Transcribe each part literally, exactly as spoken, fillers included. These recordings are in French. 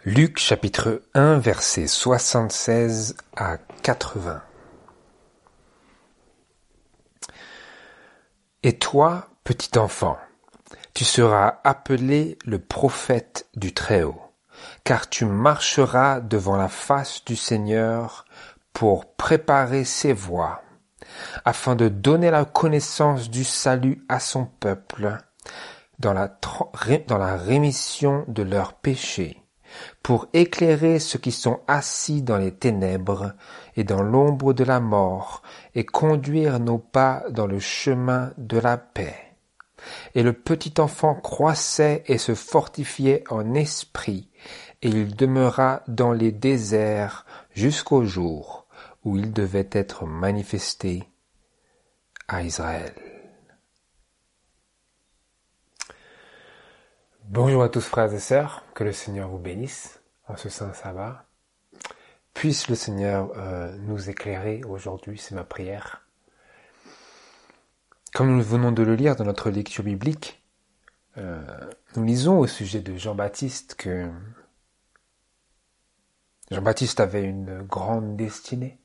Luc chapitre un versets soixante-seize à quatre-vingts. Et toi, petit enfant, tu seras appelé le prophète du Très-Haut, car tu marcheras devant la face du Seigneur pour préparer ses voies, afin de donner la connaissance du salut à son peuple, dans la, dans la rémission de leurs péchés, pour éclairer ceux qui sont assis dans les ténèbres et dans l'ombre de la mort, et conduire nos pas dans le chemin de la paix. Et le petit enfant croissait et se fortifiait en esprit, et il demeura dans les déserts jusqu'au jour où il devait être manifesté à Israël. Bonjour à tous frères et sœurs, que le Seigneur vous bénisse en ce saint sabbat. Puisse le Seigneur euh, nous éclairer aujourd'hui, c'est ma prière. Comme nous venons de le lire dans notre lecture biblique, euh, nous lisons au sujet de Jean-Baptiste que Jean-Baptiste avait une grande destinée.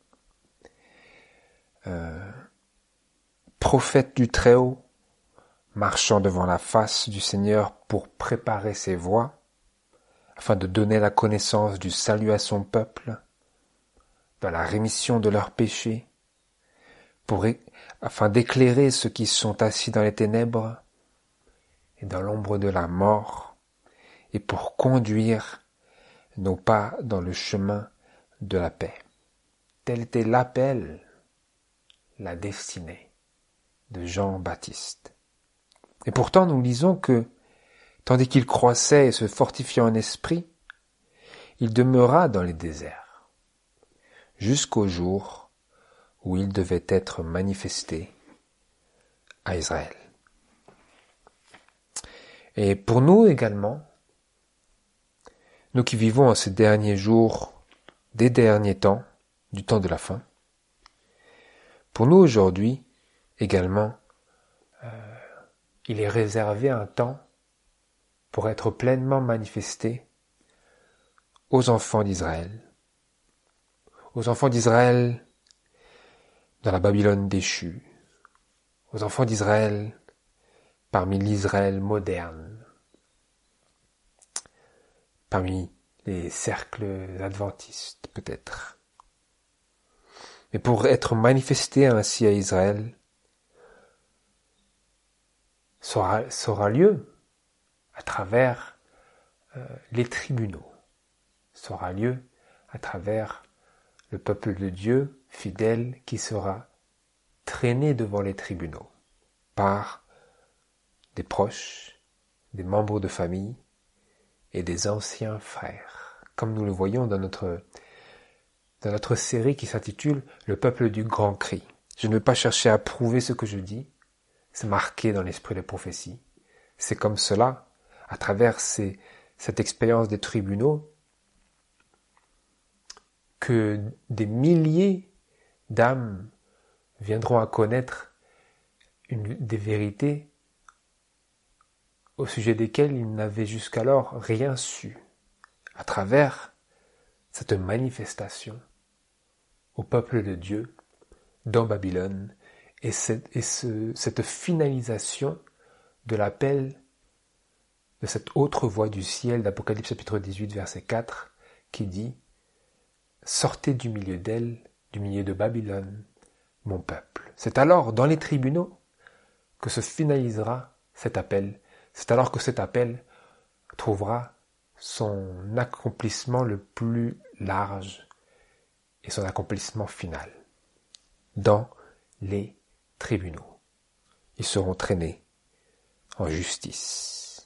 Euh, prophète du Très-Haut, marchant devant la face du Seigneur pour préparer ses voies, afin de donner la connaissance du salut à son peuple, dans la rémission de leurs péchés, pour, afin d'éclairer ceux qui sont assis dans les ténèbres et dans l'ombre de la mort, et pour conduire nos pas dans le chemin de la paix. Tel était l'appel, la destinée de Jean-Baptiste. Et pourtant, nous lisons que, tandis qu'il croissait et se fortifiait en esprit, il demeura dans les déserts, jusqu'au jour où il devait être manifesté à Israël. Et pour nous également, nous qui vivons en ces derniers jours, des derniers temps, du temps de la fin, pour nous aujourd'hui également, euh, il est réservé un temps pour être pleinement manifesté aux enfants d'Israël, aux enfants d'Israël dans la Babylone déchue, aux enfants d'Israël parmi l'Israël moderne, parmi les cercles adventistes peut-être. Mais pour être manifesté ainsi à Israël, sera, sera lieu à travers euh, les tribunaux, sera lieu à travers le peuple de Dieu fidèle qui sera traîné devant les tribunaux par des proches, des membres de famille et des anciens frères, comme nous le voyons dans notre, dans notre série qui s'intitule « Le peuple du grand cri ». Je ne vais pas chercher à prouver ce que je dis, c'est marqué dans l'esprit des prophéties. C'est comme cela, à travers ces, cette expérience des tribunaux, que des milliers d'âmes viendront à connaître une, des vérités au sujet desquelles ils n'avaient jusqu'alors rien su, à travers cette manifestation au peuple de Dieu dans Babylone, et, cette, et ce, cette finalisation de l'appel de cette autre voix du ciel d'Apocalypse chapitre dix-huit verset quatre qui dit « Sortez du milieu d'elle, du milieu de Babylone, mon peuple ». C'est alors dans les tribunaux que se finalisera cet appel. C'est alors que cet appel trouvera son accomplissement le plus large et son accomplissement final. Dans les tribunaux. Ils seront traînés en justice.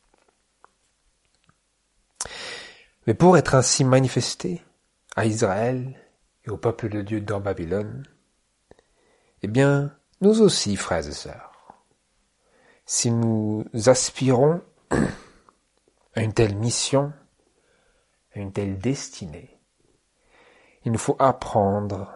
Mais pour être ainsi manifestés à Israël et au peuple de Dieu dans Babylone, eh bien, nous aussi, frères et sœurs, si nous aspirons à une telle mission, à une telle destinée, il nous faut apprendre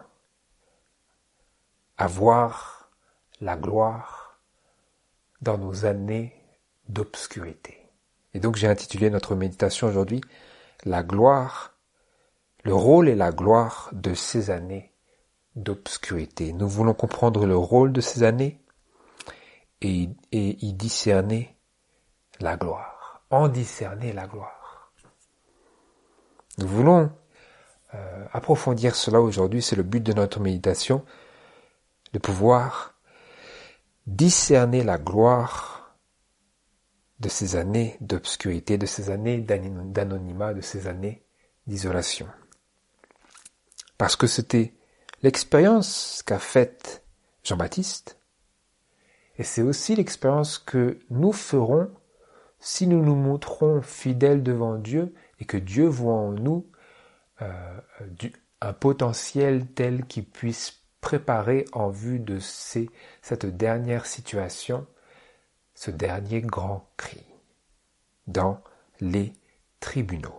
à voir la gloire dans nos années d'obscurité. Et donc j'ai intitulé notre méditation aujourd'hui la gloire, le rôle et la gloire de ces années d'obscurité. Nous voulons comprendre le rôle de ces années et, et y discerner la gloire, en discerner la gloire. Nous voulons euh, approfondir cela aujourd'hui, c'est le but de notre méditation, de pouvoir discerner la gloire de ces années d'obscurité, de ces années d'anonymat, de ces années d'isolation. Parce que c'était l'expérience qu'a faite Jean-Baptiste, et c'est aussi l'expérience que nous ferons si nous nous montrons fidèles devant Dieu et que Dieu voit en nous euh, du, un potentiel tel qu'il puisse préparer en vue de ces, cette dernière situation, ce dernier grand cri dans les tribunaux.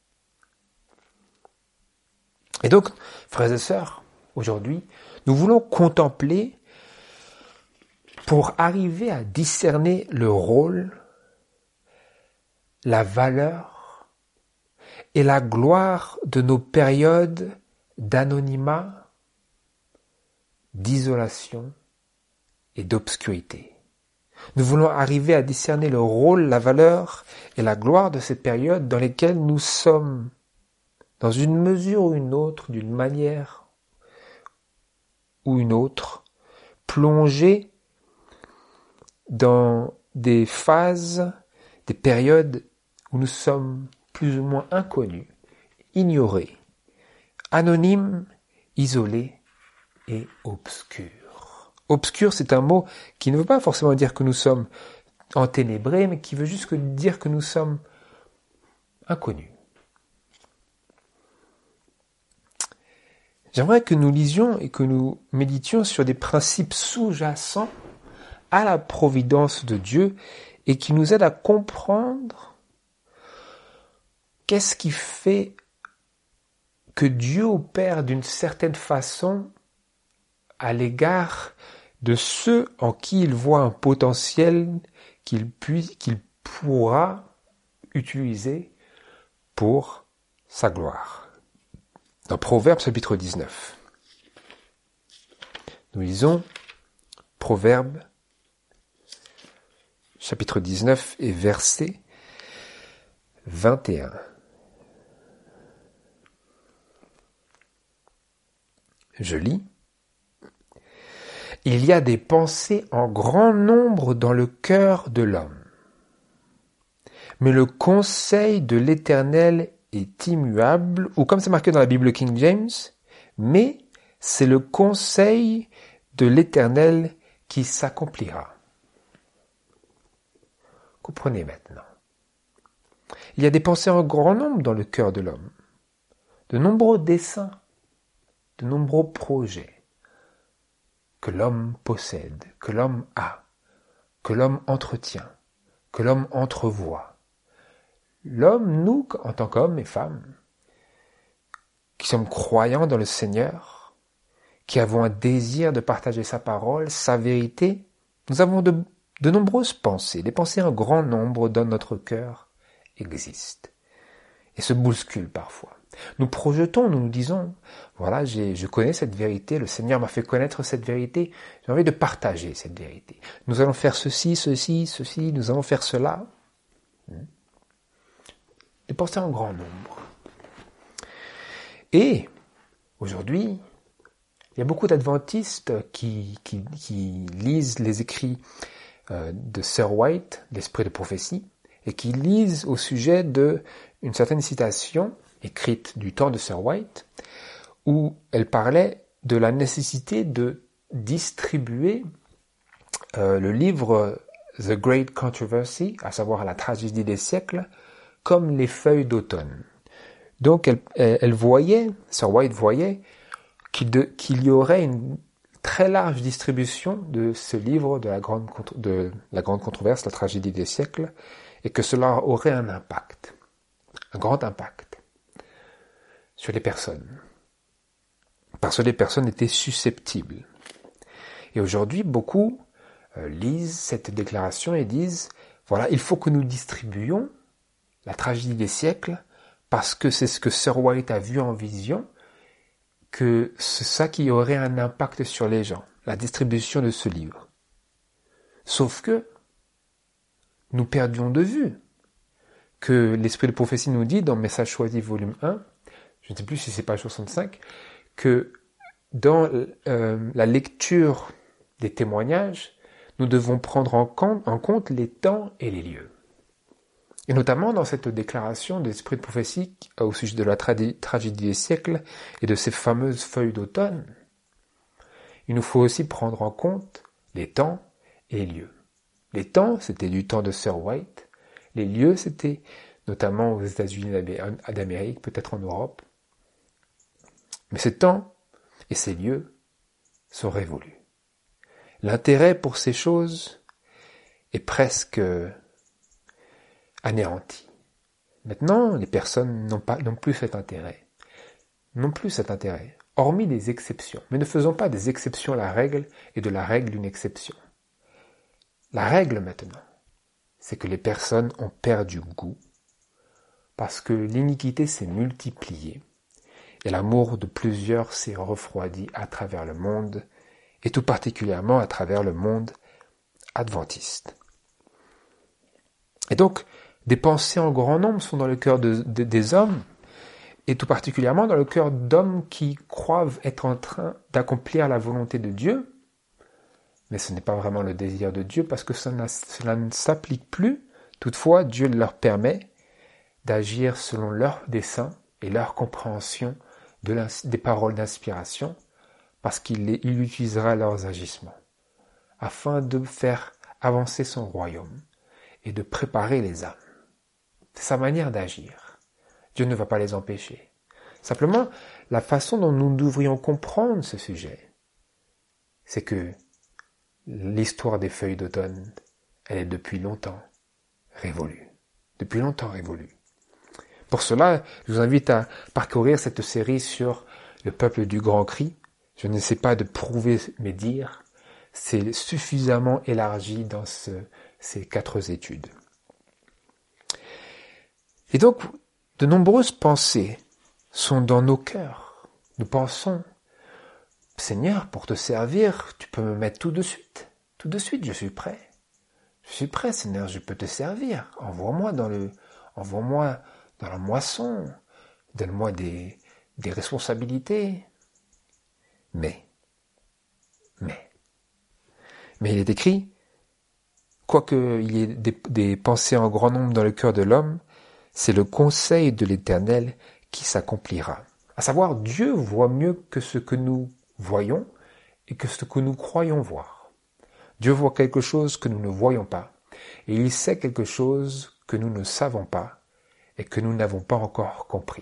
Et donc, frères et sœurs, aujourd'hui, nous voulons contempler pour arriver à discerner le rôle, la valeur et la gloire de nos périodes d'anonymat, d'isolation et d'obscurité. Nous voulons arriver à discerner le rôle, la valeur et la gloire de ces périodes dans lesquelles nous sommes, dans une mesure ou une autre, d'une manière ou une autre, plongés dans des phases, des périodes où nous sommes plus ou moins inconnus, ignorés, anonymes, isolés et obscurs. Obscur, c'est un mot qui ne veut pas forcément dire que nous sommes enténébrés, mais qui veut juste dire que nous sommes inconnus. J'aimerais que nous lisions et que nous méditions sur des principes sous-jacents à la providence de Dieu et qui nous aident à comprendre qu'est-ce qui fait que Dieu opère d'une certaine façon à l'égard de ceux en qui il voit un potentiel qu'il puis, qu'il pourra utiliser pour sa gloire. Dans Proverbes chapitre dix-neuf, nous lisons Proverbes chapitre dix-neuf et verset vingt et un. Je lis. Il y a des pensées en grand nombre dans le cœur de l'homme, mais le conseil de l'Éternel est immuable, ou comme c'est marqué dans la Bible King James, mais c'est le conseil de l'Éternel qui s'accomplira. Comprenez maintenant. Il y a des pensées en grand nombre dans le cœur de l'homme, de nombreux desseins, de nombreux projets que l'homme possède, que l'homme a, que l'homme entretient, que l'homme entrevoit. L'homme, nous, en tant qu'hommes et femmes, qui sommes croyants dans le Seigneur, qui avons un désir de partager sa parole, sa vérité, nous avons de, de nombreuses pensées. Les pensées en grand nombre dans notre cœur existent et se bousculent parfois. Nous projetons, nous nous disons, voilà, j'ai, je connais cette vérité, le Seigneur m'a fait connaître cette vérité, j'ai envie de partager cette vérité. Nous allons faire ceci, ceci, ceci, nous allons faire cela. Des pensées en grand nombre. Et, aujourd'hui, il y a beaucoup d'adventistes qui, qui, qui lisent les écrits euh, de Sir White, l'Esprit de prophétie, et qui lisent au sujet de une certaine citation écrite du temps de Sir White, où elle parlait de la nécessité de distribuer euh, le livre The Great Controversy, à savoir la tragédie des siècles, comme les feuilles d'automne. Donc elle, elle voyait, Sir White voyait, qu'il, de, qu'il y aurait une très large distribution de ce livre de la grande, de la grande controverse, la tragédie des siècles, et que cela aurait un impact, un grand impact sur les personnes, parce que les personnes étaient susceptibles. Et aujourd'hui, beaucoup euh, lisent cette déclaration et disent, voilà, il faut que nous distribuions la tragédie des siècles parce que c'est ce que Sir White a vu en vision, que c'est ça qui aurait un impact sur les gens, la distribution de ce livre. Sauf que nous perdions de vue que l'Esprit de prophétie nous dit dans Message choisi volume un, je ne sais plus si c'est page soixante-cinq, que dans euh, la lecture des témoignages, nous devons prendre en compte, en compte les temps et les lieux. Et notamment dans cette déclaration de l'Esprit de prophétie au sujet de la tradi- tragédie des siècles et de ces fameuses feuilles d'automne, il nous faut aussi prendre en compte les temps et les lieux. Les temps, c'était du temps de Sir White. Les lieux, c'était notamment aux États-Unis d'Amérique, peut-être en Europe. Mais ces temps et ces lieux sont révolus. L'intérêt pour ces choses est presque anéanti. Maintenant, les personnes n'ont pas, n'ont plus cet intérêt. N'ont plus cet intérêt, hormis des exceptions. Mais ne faisons pas des exceptions à la règle et de la règle une exception. La règle maintenant, c'est que les personnes ont perdu goût parce que l'iniquité s'est multipliée et l'amour de plusieurs s'est refroidi à travers le monde et tout particulièrement à travers le monde adventiste. Et donc, des pensées en grand nombre sont dans le cœur de, de, des hommes et tout particulièrement dans le cœur d'hommes qui croient être en train d'accomplir la volonté de Dieu. Mais ce n'est pas vraiment le désir de Dieu parce que cela, cela ne s'applique plus. Toutefois, Dieu leur permet d'agir selon leur dessein et leur compréhension de des paroles d'inspiration parce qu'il les, il utilisera leurs agissements afin de faire avancer son royaume et de préparer les âmes. C'est sa manière d'agir. Dieu ne va pas les empêcher. Simplement, la façon dont nous devrions comprendre ce sujet, c'est que l'histoire des feuilles d'automne, elle est depuis longtemps révolue. Depuis longtemps révolue. Pour cela, je vous invite à parcourir cette série sur le peuple du grand cri. Je ne sais pas de prouver mes dires. C'est suffisamment élargi dans ce, ces quatre études. Et donc, de nombreuses pensées sont dans nos cœurs. Nous pensons, Seigneur, pour te servir, tu peux me mettre tout de suite. Tout de suite, je suis prêt. Je suis prêt, Seigneur, je peux te servir. Envoie-moi dans le, envoie-moi dans la moisson. Donne-moi des, des responsabilités. Mais, mais, mais il est écrit, quoique il y ait des, des pensées en grand nombre dans le cœur de l'homme, c'est le conseil de l'Éternel qui s'accomplira. À savoir, Dieu voit mieux que ce que nous voyons et que ce que nous croyons voir. Dieu voit quelque chose que nous ne voyons pas, et il sait quelque chose que nous ne savons pas et que nous n'avons pas encore compris.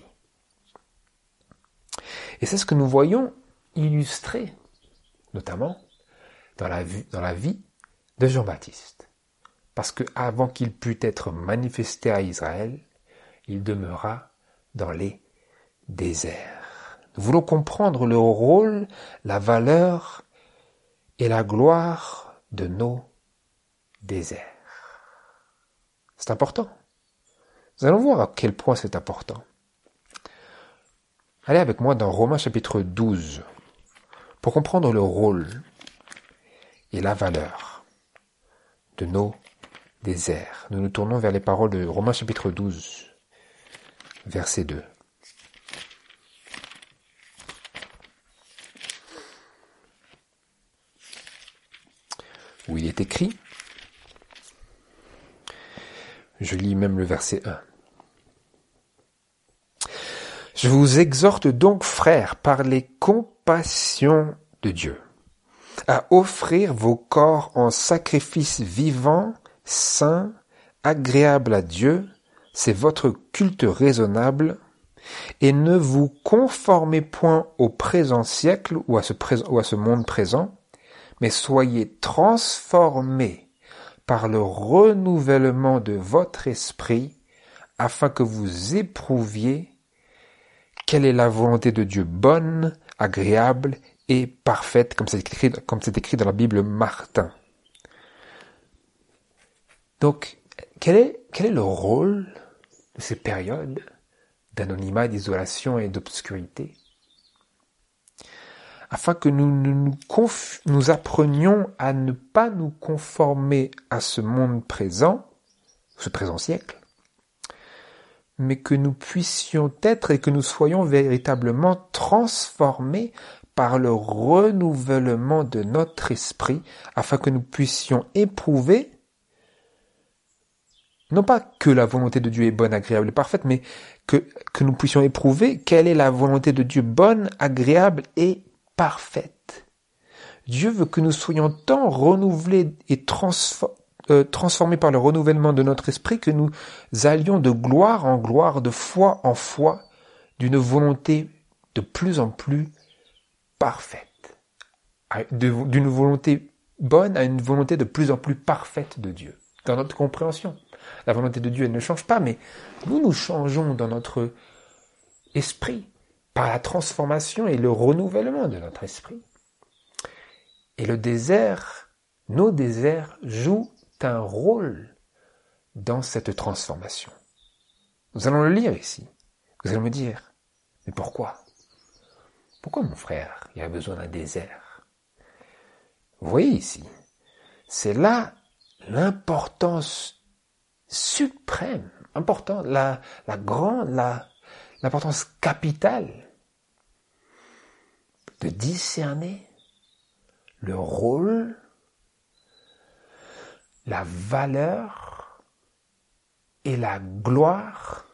Et c'est ce que nous voyons illustré, notamment dans la vie, dans la vie de Jean-Baptiste. Parce que avant qu'il pût être manifesté à Israël, il demeura dans les déserts. Nous voulons comprendre le rôle, la valeur et la gloire de nos déserts. C'est important. Nous allons voir à quel point c'est important. Allez avec moi dans Romains chapitre douze pour comprendre le rôle et la valeur de nos déserts. Nous nous tournons vers les paroles de Romains chapitre douze, verset deux. Où il est écrit, je lis même le verset un. Je vous exhorte donc, frères, par les compassions de Dieu, à offrir vos corps en sacrifice vivant, saint, agréable à Dieu, c'est votre culte raisonnable, et ne vous conformez point au présent siècle ou à ce, pré- ou à ce monde présent, mais soyez transformés par le renouvellement de votre esprit, afin que vous éprouviez quelle est la volonté de Dieu bonne, agréable et parfaite, comme c'est écrit, comme c'est écrit dans la Bible Martin. Donc, quel est, quel est le rôle de ces périodes d'anonymat, d'isolation et d'obscurité, afin que nous, nous, conf- nous apprenions à ne pas nous conformer à ce monde présent, ce présent siècle, mais que nous puissions être et que nous soyons véritablement transformés par le renouvellement de notre esprit, afin que nous puissions éprouver, non pas que la volonté de Dieu est bonne, agréable et parfaite, mais que, que nous puissions éprouver quelle est la volonté de Dieu bonne, agréable et parfaite. Dieu veut que nous soyons tant renouvelés et transfor- euh, transformés par le renouvellement de notre esprit que nous allions de gloire en gloire, de foi en foi, d'une volonté de plus en plus parfaite, de, d'une volonté bonne à une volonté de plus en plus parfaite de Dieu, dans notre compréhension. La volonté de Dieu, elle ne change pas, mais nous nous changeons dans notre esprit par la transformation et le renouvellement de notre esprit. Et le désert, nos déserts jouent un rôle dans cette transformation. Nous allons le lire ici. Vous allez me dire, mais pourquoi ? Pourquoi, mon frère, il y a besoin d'un désert ? Vous voyez ici, c'est là l'importance suprême, important, la, la grande, la, l'importance capitale de discerner le rôle, la valeur et la gloire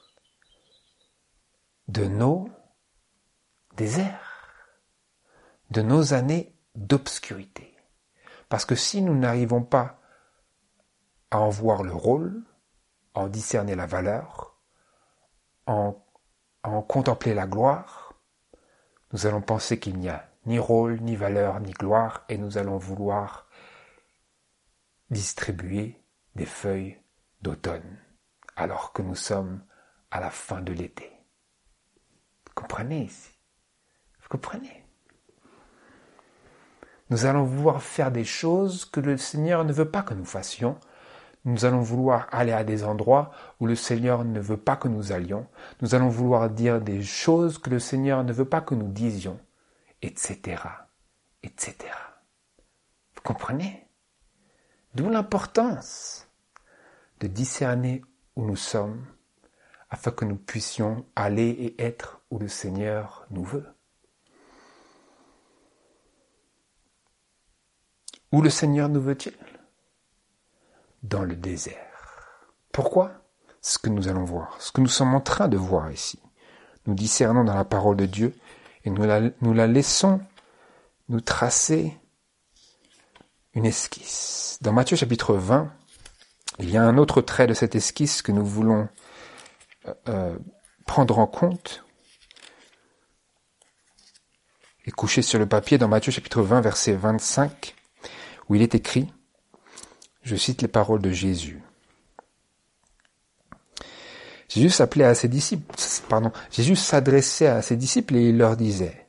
de nos déserts, de nos années d'obscurité. Parce que si nous n'arrivons pas à en voir le rôle, à en discerner la valeur, en, à en contempler la gloire, nous allons penser qu'il n'y a ni rôle, ni valeur, ni gloire, et nous allons vouloir distribuer des feuilles d'automne, alors que nous sommes à la fin de l'été. Vous comprenez ici ? Vous comprenez ? Nous allons vouloir faire des choses que le Seigneur ne veut pas que nous fassions. Nous allons vouloir aller à des endroits où le Seigneur ne veut pas que nous allions. Nous allons vouloir dire des choses que le Seigneur ne veut pas que nous disions, et cetera, et cetera. Vous comprenez ? D'où l'importance de discerner où nous sommes, afin que nous puissions aller et être où le Seigneur nous veut. Où le Seigneur nous veut-il ? Dans le désert. Pourquoi ? Ce que nous allons voir, ce que nous sommes en train de voir ici. Nous discernons dans la parole de Dieu et nous la, nous la laissons nous tracer une esquisse. Dans Matthieu chapitre vingt, il y a un autre trait de cette esquisse que nous voulons euh, euh, prendre en compte et coucher sur le papier dans Matthieu chapitre vingt, verset vingt-cinq, où il est écrit, je cite les paroles de Jésus. Jésus s'appelait à ses disciples, pardon, Jésus s'adressait à ses disciples et il leur disait,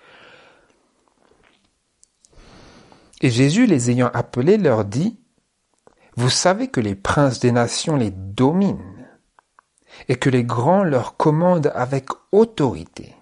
et Jésus, les ayant appelés, leur dit, vous savez que les princes des nations les dominent et que les grands leur commandent avec autorité.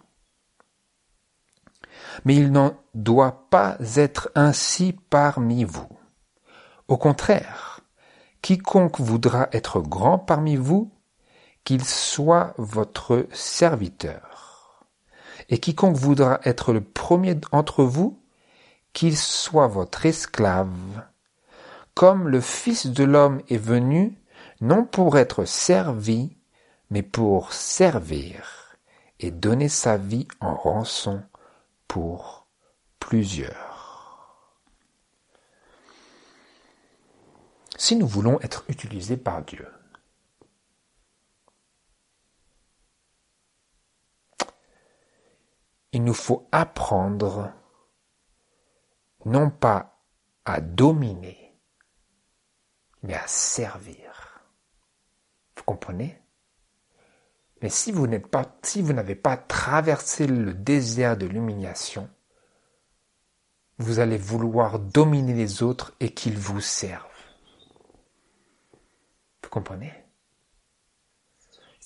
Mais il n'en doit pas être ainsi parmi vous. Au contraire, quiconque voudra être grand parmi vous, qu'il soit votre serviteur. Et quiconque voudra être le premier d'entre vous, qu'il soit votre esclave, comme le Fils de l'homme est venu, non pour être servi, mais pour servir et donner sa vie en rançon pour plusieurs. Si nous voulons être utilisés par Dieu, il nous faut apprendre non pas à dominer, mais à servir. Vous comprenez ? Mais si vous n'êtes pas, si vous n'avez pas traversé le désert de l'humiliation, vous allez vouloir dominer les autres et qu'ils vous servent. Vous comprenez ?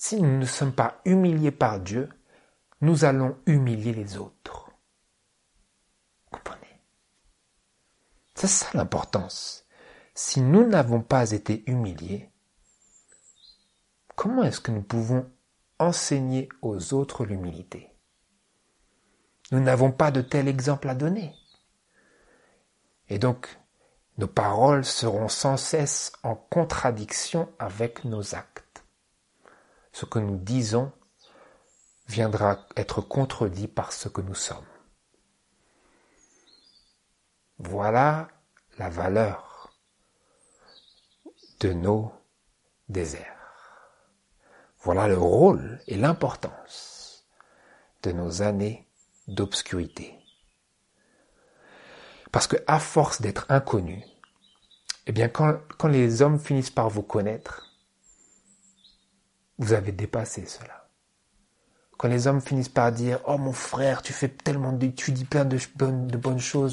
si nous ne sommes pas humiliés par Dieu, nous allons humilier les autres. Vous comprenez? C'est ça l'importance. Si nous n'avons pas été humiliés, comment est-ce que nous pouvons enseigner aux autres l'humilité? Nous n'avons pas de tel exemple à donner. Et donc, nos paroles seront sans cesse en contradiction avec nos actes. Ce que nous disons viendra être contredit par ce que nous sommes. Voilà la valeur de nos déserts. Voilà le rôle et l'importance de nos années d'obscurité. Parce que à force d'être inconnus, eh bien quand, quand les hommes finissent par vous connaître, vous avez dépassé cela. Quand les hommes finissent par dire « Oh mon frère, tu fais tellement de, tu dis plein de bonnes, de bonnes choses. »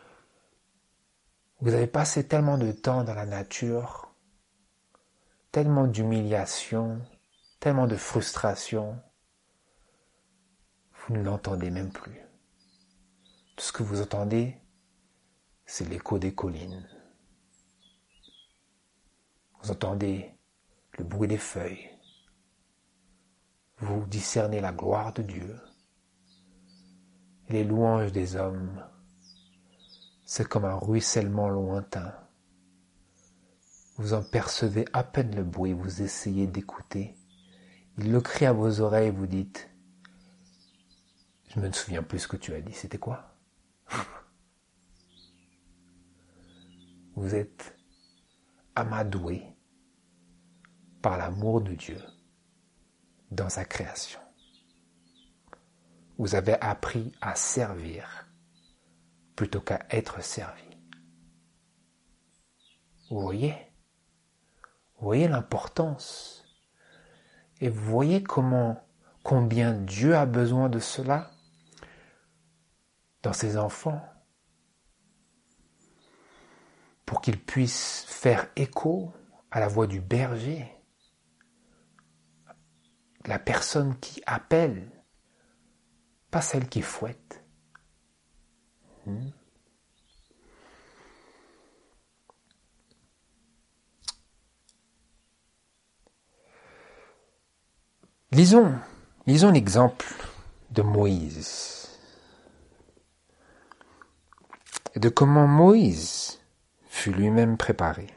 Vous avez passé tellement de temps dans la nature, tellement d'humiliation, tellement de frustration, vous ne l'entendez même plus. Tout ce que vous entendez, c'est l'écho des collines. Vous entendez le bruit des feuilles. Vous discernez la gloire de Dieu. Les louanges des hommes, c'est comme un ruissellement lointain. Vous en percevez à peine le bruit, vous essayez d'écouter. Il le crie à vos oreilles, vous dites « Je me souviens plus ce que tu as dit, c'était quoi ?» Vous êtes amadoué par l'amour de Dieu dans sa création. Vous avez appris à servir plutôt qu'à être servi. Vous voyez? Vous voyez l'importance? Et vous voyez comment, combien Dieu a besoin de cela dans ses enfants pour qu'ils puissent faire écho à la voix du berger, la personne qui appelle, pas celle qui fouette. Hmm. Lisons, lisons l'exemple de Moïse et de comment Moïse fut lui-même préparé.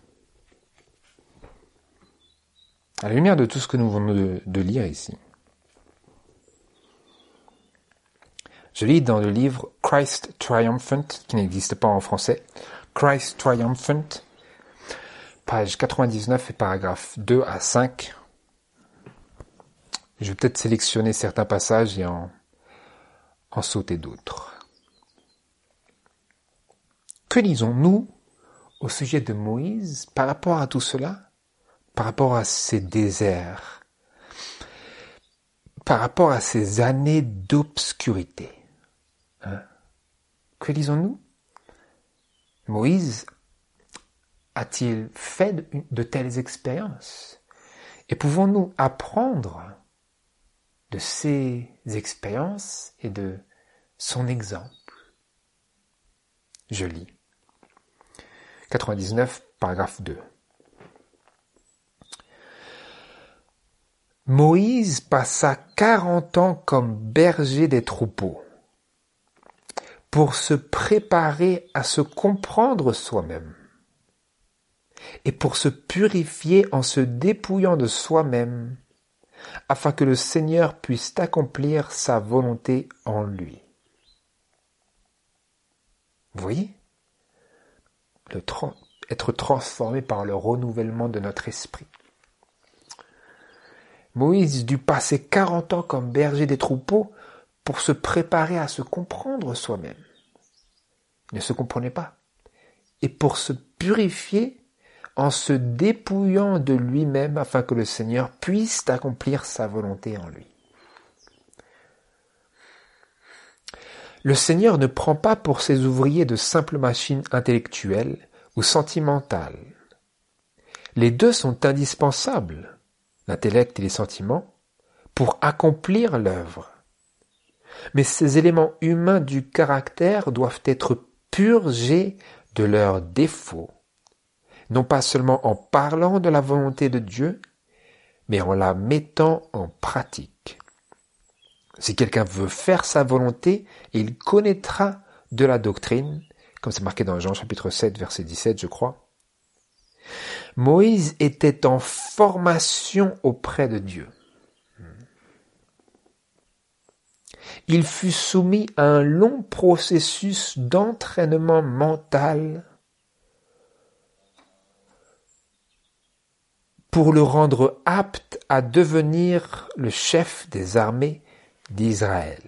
À la lumière de tout ce que nous venons de, de lire ici. Je lis dans le livre Christ Triumphant, qui n'existe pas en français, Christ Triumphant, page quatre-vingt-dix-neuf et paragraphes deux à cinq. Je vais peut-être sélectionner certains passages et en, en sauter d'autres. Que lisons-nous au sujet de Moïse par rapport à tout cela, par rapport à ces déserts, par rapport à ces années d'obscurité? Hein? Que lisons-nous? Moïse a-t-il fait de, de telles expériences? Et pouvons-nous apprendre de ces expériences et de son exemple? Je lis. quatre-vingt-dix-neuf, paragraphe deux. Moïse passa quarante ans comme berger des troupeaux pour se préparer à se comprendre soi-même et pour se purifier en se dépouillant de soi-même afin que le Seigneur puisse accomplir sa volonté en lui. Vous voyez? Le tra- être transformé par le renouvellement de notre esprit. Moïse dut passer quarante ans comme berger des troupeaux pour se préparer à se comprendre soi-même. Il ne se comprenait pas. Et pour se purifier en se dépouillant de lui-même afin que le Seigneur puisse accomplir sa volonté en lui. Le Seigneur ne prend pas pour ses ouvriers de simples machines intellectuelles ou sentimentales. Les deux sont indispensables, l'intellect et les sentiments, pour accomplir l'œuvre. Mais ces éléments humains du caractère doivent être purgés de leurs défauts, non pas seulement en parlant de la volonté de Dieu, mais en la mettant en pratique. Si quelqu'un veut faire sa volonté, il connaîtra de la doctrine, comme c'est marqué dans Jean chapitre sept, verset dix-sept, je crois. Moïse était en formation auprès de Dieu. Il fut soumis à un long processus d'entraînement mental pour le rendre apte à devenir le chef des armées d'Israël.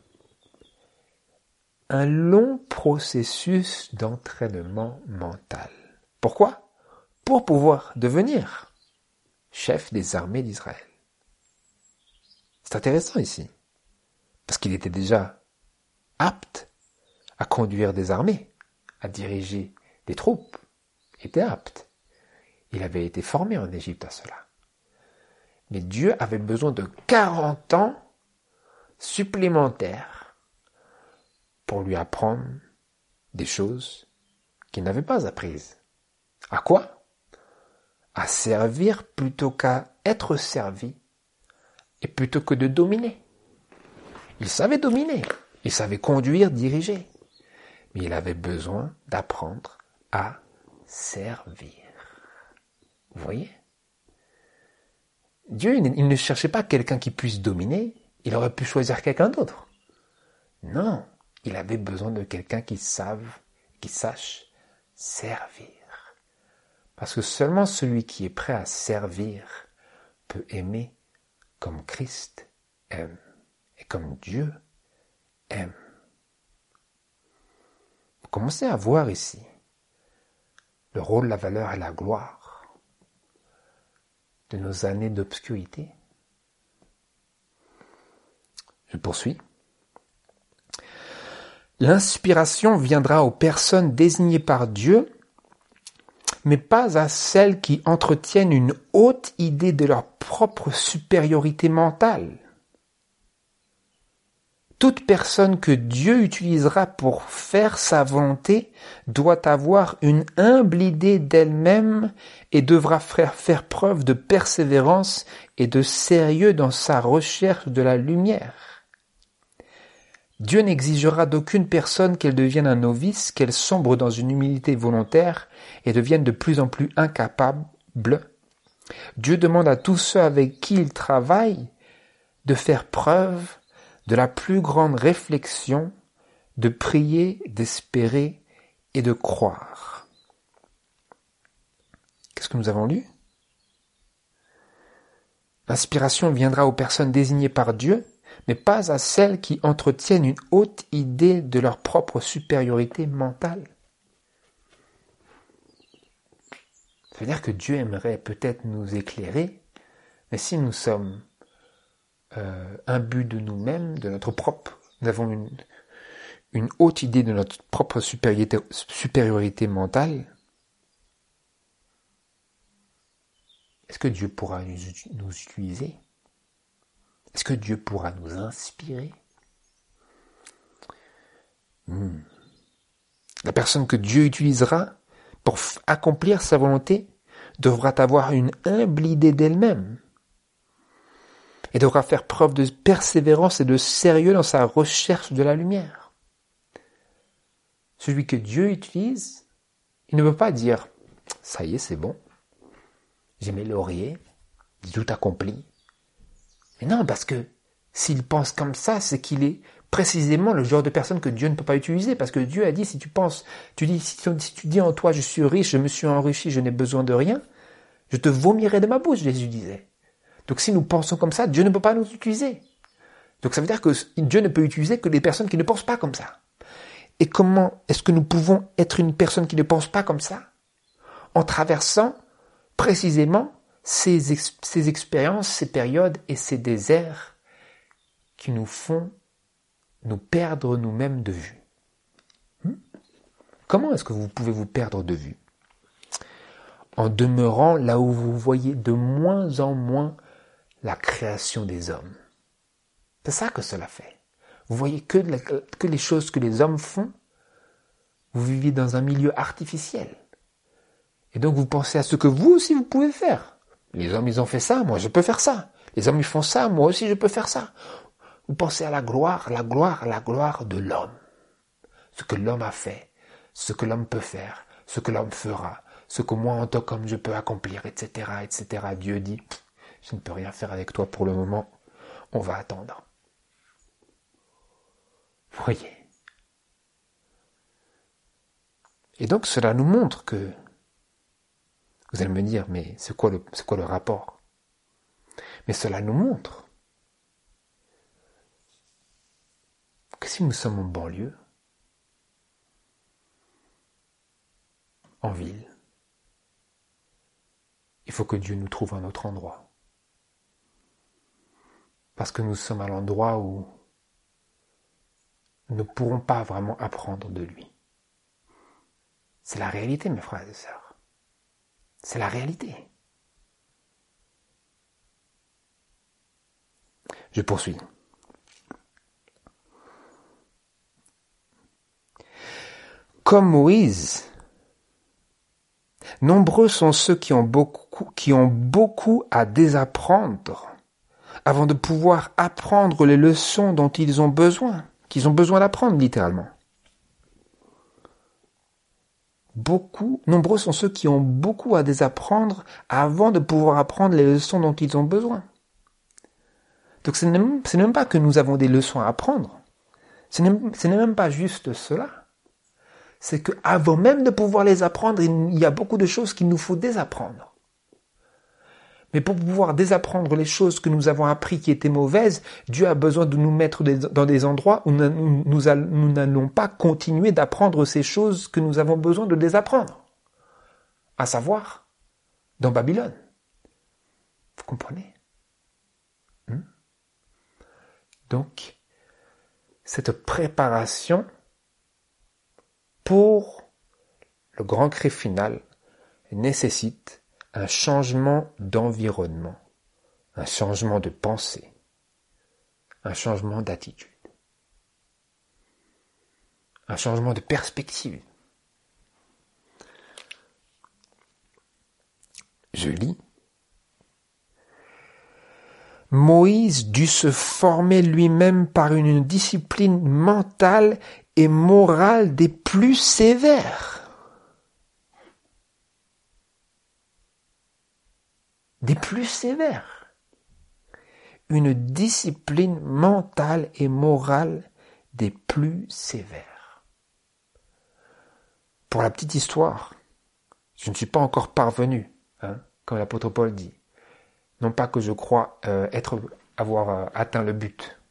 Un long processus d'entraînement mental. Pourquoi ? Pour pouvoir devenir chef des armées d'Israël. C'est intéressant ici, parce qu'il était déjà apte à conduire des armées, à diriger des troupes. Il était apte. Il avait été formé en Égypte à cela. Mais Dieu avait besoin de quarante ans supplémentaires pour lui apprendre des choses qu'il n'avait pas apprises. À quoi ? À servir plutôt qu'à être servi et plutôt que de dominer. Il savait dominer, il savait conduire, diriger, mais il avait besoin d'apprendre à servir. Vous voyez ? Dieu, il ne cherchait pas quelqu'un qui puisse dominer, il aurait pu choisir quelqu'un d'autre. Non, il avait besoin de quelqu'un qui sache, qui sache servir. Parce que seulement celui qui est prêt à servir peut aimer comme Christ aime et comme Dieu aime. Vous commencez à voir ici le rôle, la valeur et la gloire de nos années d'obscurité. Je poursuis. L'inspiration viendra aux personnes désignées par Dieu, mais pas à celles qui entretiennent une haute idée de leur propre supériorité mentale. Toute personne que Dieu utilisera pour faire sa volonté doit avoir une humble idée d'elle-même et devra faire, faire preuve de persévérance et de sérieux dans sa recherche de la lumière. Dieu n'exigera d'aucune personne qu'elle devienne un novice, qu'elle sombre dans une humilité volontaire et devienne de plus en plus incapable. Dieu demande à tous ceux avec qui il travaille de faire preuve de la plus grande réflexion, de prier, d'espérer et de croire. Qu'est-ce que nous avons lu ? L'inspiration viendra aux personnes désignées par Dieu, mais pas à celles qui entretiennent une haute idée de leur propre supériorité mentale. Ça veut dire que Dieu aimerait peut-être nous éclairer, mais si nous sommes euh, imbus de nous-mêmes, de notre propre, nous avons une, une haute idée de notre propre supériorité, supériorité mentale, est-ce que Dieu pourra nous, nous utiliser ? Est-ce que Dieu pourra nous inspirer ? hmm. La personne que Dieu utilisera pour f- accomplir sa volonté devra avoir une humble idée d'elle-même et devra faire preuve de persévérance et de sérieux dans sa recherche de la lumière. Celui que Dieu utilise, il ne peut pas dire « ça y est, c'est bon, j'ai mes lauriers, j'ai tout accompli ». Mais non, parce que s'il pense comme ça, c'est qu'il est précisément le genre de personne que Dieu ne peut pas utiliser. Parce que Dieu a dit, si tu penses, tu dis, si tu, si tu dis en toi, je suis riche, je me suis enrichi, je n'ai besoin de rien, je te vomirai de ma bouche, Jésus disait. Donc si nous pensons comme ça, Dieu ne peut pas nous utiliser. Donc ça veut dire que Dieu ne peut utiliser que des personnes qui ne pensent pas comme ça. Et comment est-ce que nous pouvons être une personne qui ne pense pas comme ça ? En traversant précisément Ces, ex- ces expériences, ces périodes et ces déserts qui nous font nous perdre nous-mêmes de vue. Hmm? Comment est-ce que vous pouvez vous perdre de vue ? En demeurant là où vous voyez de moins en moins la création des hommes. C'est ça que cela fait. Vous voyez que, la, que les choses que les hommes font, vous vivez dans un milieu artificiel. Et donc vous pensez à ce que vous aussi vous pouvez faire. Les hommes ils ont fait ça, moi je peux faire ça. Les hommes ils font ça, moi aussi je peux faire ça. Vous pensez à la gloire, la gloire, la gloire de l'homme. Ce que l'homme a fait, ce que l'homme peut faire, ce que l'homme fera, ce que moi en tant qu'homme je peux accomplir, et cetera, et cetera. Dieu dit, je ne peux rien faire avec toi pour le moment, on va attendre. Vous voyez. Et donc cela nous montre que, vous allez me dire, mais c'est quoi le, c'est quoi le rapport? Mais cela nous montre que si nous sommes en banlieue, en ville, il faut que Dieu nous trouve un autre endroit. Parce que nous sommes à l'endroit où nous ne pourrons pas vraiment apprendre de lui. C'est la réalité, mes frères et sœurs. C'est la réalité. Je poursuis. Comme Moïse, nombreux sont ceux qui ont beaucoup, qui ont beaucoup à désapprendre avant de pouvoir apprendre les leçons dont ils ont besoin, qu'ils ont besoin d'apprendre littéralement. Beaucoup, nombreux sont ceux qui ont beaucoup à désapprendre avant de pouvoir apprendre les leçons dont ils ont besoin. Donc ce n'est même, ce n'est même pas que nous avons des leçons à apprendre. Ce n'est, ce n'est même pas juste cela. C'est qu'avant même de pouvoir les apprendre, il y a beaucoup de choses qu'il nous faut désapprendre. Mais pour pouvoir désapprendre les choses que nous avons appris qui étaient mauvaises, Dieu a besoin de nous mettre dans des endroits où nous n'allons pas continuer d'apprendre ces choses que nous avons besoin de désapprendre. À savoir, dans Babylone. Vous comprenez? hmm Donc, cette préparation pour le grand cri final nécessite un changement d'environnement, un changement de pensée, un changement d'attitude, un changement de perspective. Je lis. Moïse dut se former lui-même par une discipline mentale et morale des plus sévères. Des plus sévères. Une discipline mentale et morale des plus sévères. Pour la petite histoire, je ne suis pas encore parvenu, hein, comme l'apôtre Paul dit. Non pas que je crois euh, être, avoir euh, atteint le but.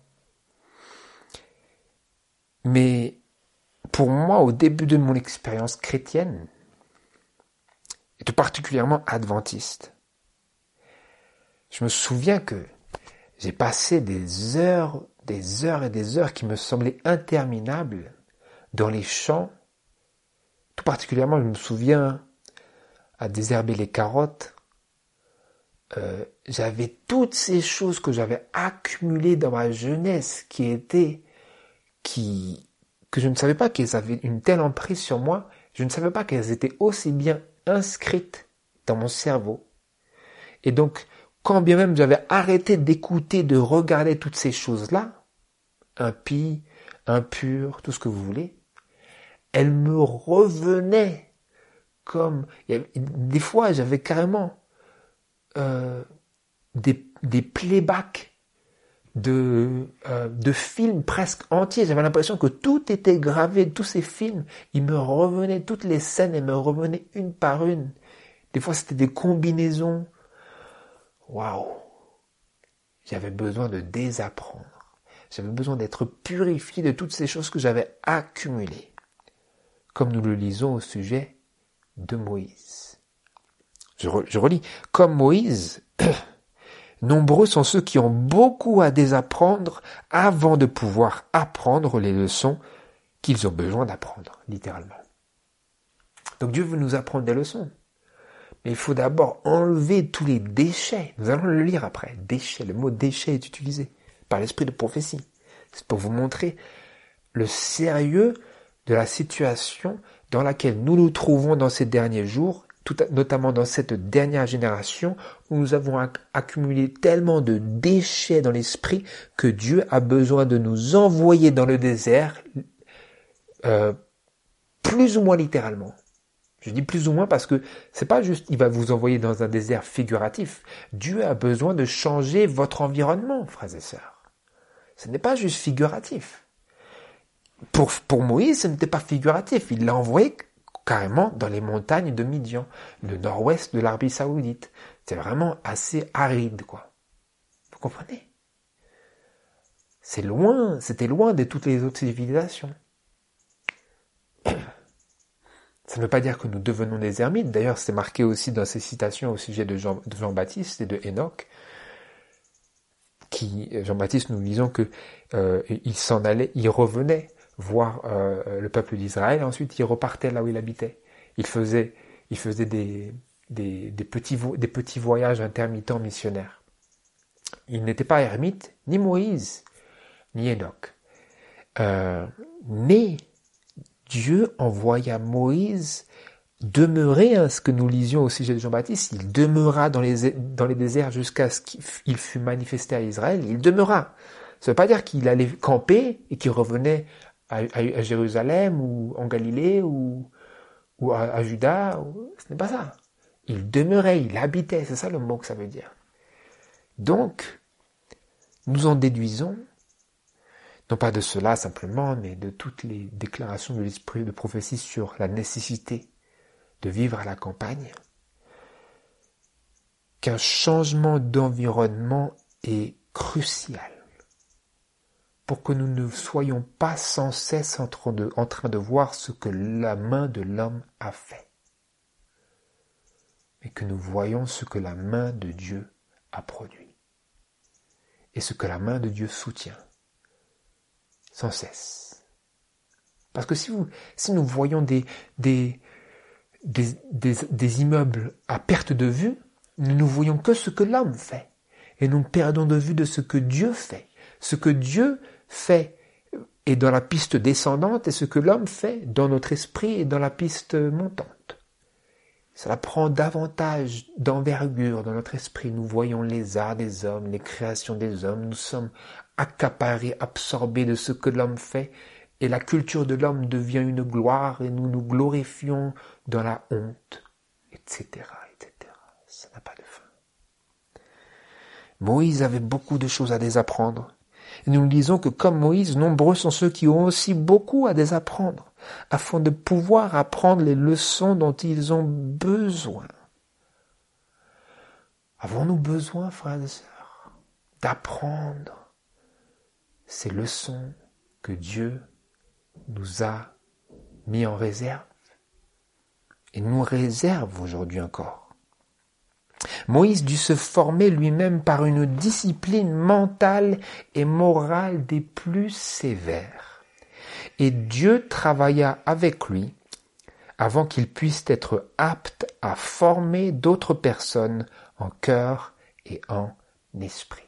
Mais pour moi, au début de mon expérience chrétienne, et tout particulièrement adventiste, je me souviens que j'ai passé des heures, des heures et des heures qui me semblaient interminables dans les champs. Tout particulièrement, je me souviens à désherber les carottes. Euh, j'avais toutes ces choses que j'avais accumulées dans ma jeunesse qui étaient, qui, que je ne savais pas qu'elles avaient une telle emprise sur moi. Je ne savais pas qu'elles étaient aussi bien inscrites dans mon cerveau. Et donc, quand bien même j'avais arrêté d'écouter, de regarder toutes ces choses-là, impies, impures, tout ce que vous voulez, elles me revenaient comme... Des fois, j'avais carrément euh, des, des playbacks de, euh, de films presque entiers. J'avais l'impression que tout était gravé, tous ces films, ils me revenaient, toutes les scènes, elles me revenaient une par une. Des fois, c'était des combinaisons. Waouh! J'avais besoin de désapprendre. J'avais besoin d'être purifié de toutes ces choses que j'avais accumulées. Comme nous le lisons au sujet de Moïse. Je, re, je relis. Comme Moïse, nombreux sont ceux qui ont beaucoup à désapprendre avant de pouvoir apprendre les leçons qu'ils ont besoin d'apprendre, littéralement. Donc Dieu veut nous apprendre des leçons. Mais il faut d'abord enlever tous les déchets. Nous allons le lire après. Déchets, le mot déchet est utilisé par l'esprit de prophétie. C'est pour vous montrer le sérieux de la situation dans laquelle nous nous trouvons dans ces derniers jours, tout, notamment dans cette dernière génération où nous avons acc- accumulé tellement de déchets dans l'esprit que Dieu a besoin de nous envoyer dans le désert, euh, plus ou moins littéralement. Je dis plus ou moins parce que c'est pas juste il va vous envoyer dans un désert figuratif. Dieu a besoin de changer votre environnement, frères et sœurs. Ce n'est pas juste figuratif. Pour, pour Moïse, ce n'était pas figuratif. Il l'a envoyé carrément dans les montagnes de Midian, le nord-ouest de l'Arabie Saoudite. C'est vraiment assez aride, quoi. Vous comprenez? C'est loin, c'était loin de toutes les autres civilisations. Ça ne veut pas dire que nous devenons des ermites. D'ailleurs, c'est marqué aussi dans ces citations au sujet de, Jean, de Jean-Baptiste et de Enoch. Qui, Jean-Baptiste, nous lisons que euh, il s'en allait, il revenait voir euh, le peuple d'Israël, et ensuite il repartait là où il habitait. Il faisait, il faisait des, des, des, petits, vo- des petits voyages intermittents missionnaires. Il n'était pas ermite, ni Moïse, ni Enoch. Euh, mais Dieu envoya Moïse demeurer, hein, ce que nous lisions au sujet de Jean-Baptiste, il demeura dans les, dans les déserts jusqu'à ce qu'il fût manifesté à Israël, il demeura. Ça ne veut pas dire qu'il allait camper et qu'il revenait à, à, à Jérusalem ou en Galilée ou, ou à, à Juda, ou, ce n'est pas ça. Il demeurait, il habitait, c'est ça le mot que ça veut dire. Donc, nous en déduisons, non pas de cela simplement, mais de toutes les déclarations de l'esprit de prophétie sur la nécessité de vivre à la campagne, qu'un changement d'environnement est crucial pour que nous ne soyons pas sans cesse en train de, en train de voir ce que la main de l'homme a fait, mais que nous voyons ce que la main de Dieu a produit et ce que la main de Dieu soutient sans cesse. Parce que si, vous, si nous voyons des, des, des, des, des immeubles à perte de vue, nous ne voyons que ce que l'homme fait. Et nous perdons de vue de ce que Dieu fait. Ce que Dieu fait est dans la piste descendante et ce que l'homme fait dans notre esprit est dans la piste montante. Cela prend davantage d'envergure dans notre esprit. Nous voyons les arts des hommes, les créations des hommes. Nous sommes accaparés, absorbés de ce que l'homme fait. Et la culture de l'homme devient une gloire et nous nous glorifions dans la honte, et cetera, et cetera. Ça n'a pas de fin. Moïse avait beaucoup de choses à désapprendre. Et nous disons que comme Moïse, nombreux sont ceux qui ont aussi beaucoup à désapprendre, afin de pouvoir apprendre les leçons dont ils ont besoin. Avons-nous besoin, frères et sœurs, d'apprendre ces leçons que Dieu nous a mis en réserve et nous réserve aujourd'hui encore? Moïse dut se former lui-même par une discipline mentale et morale des plus sévères. Et Dieu travailla avec lui avant qu'il puisse être apte à former d'autres personnes en cœur et en esprit.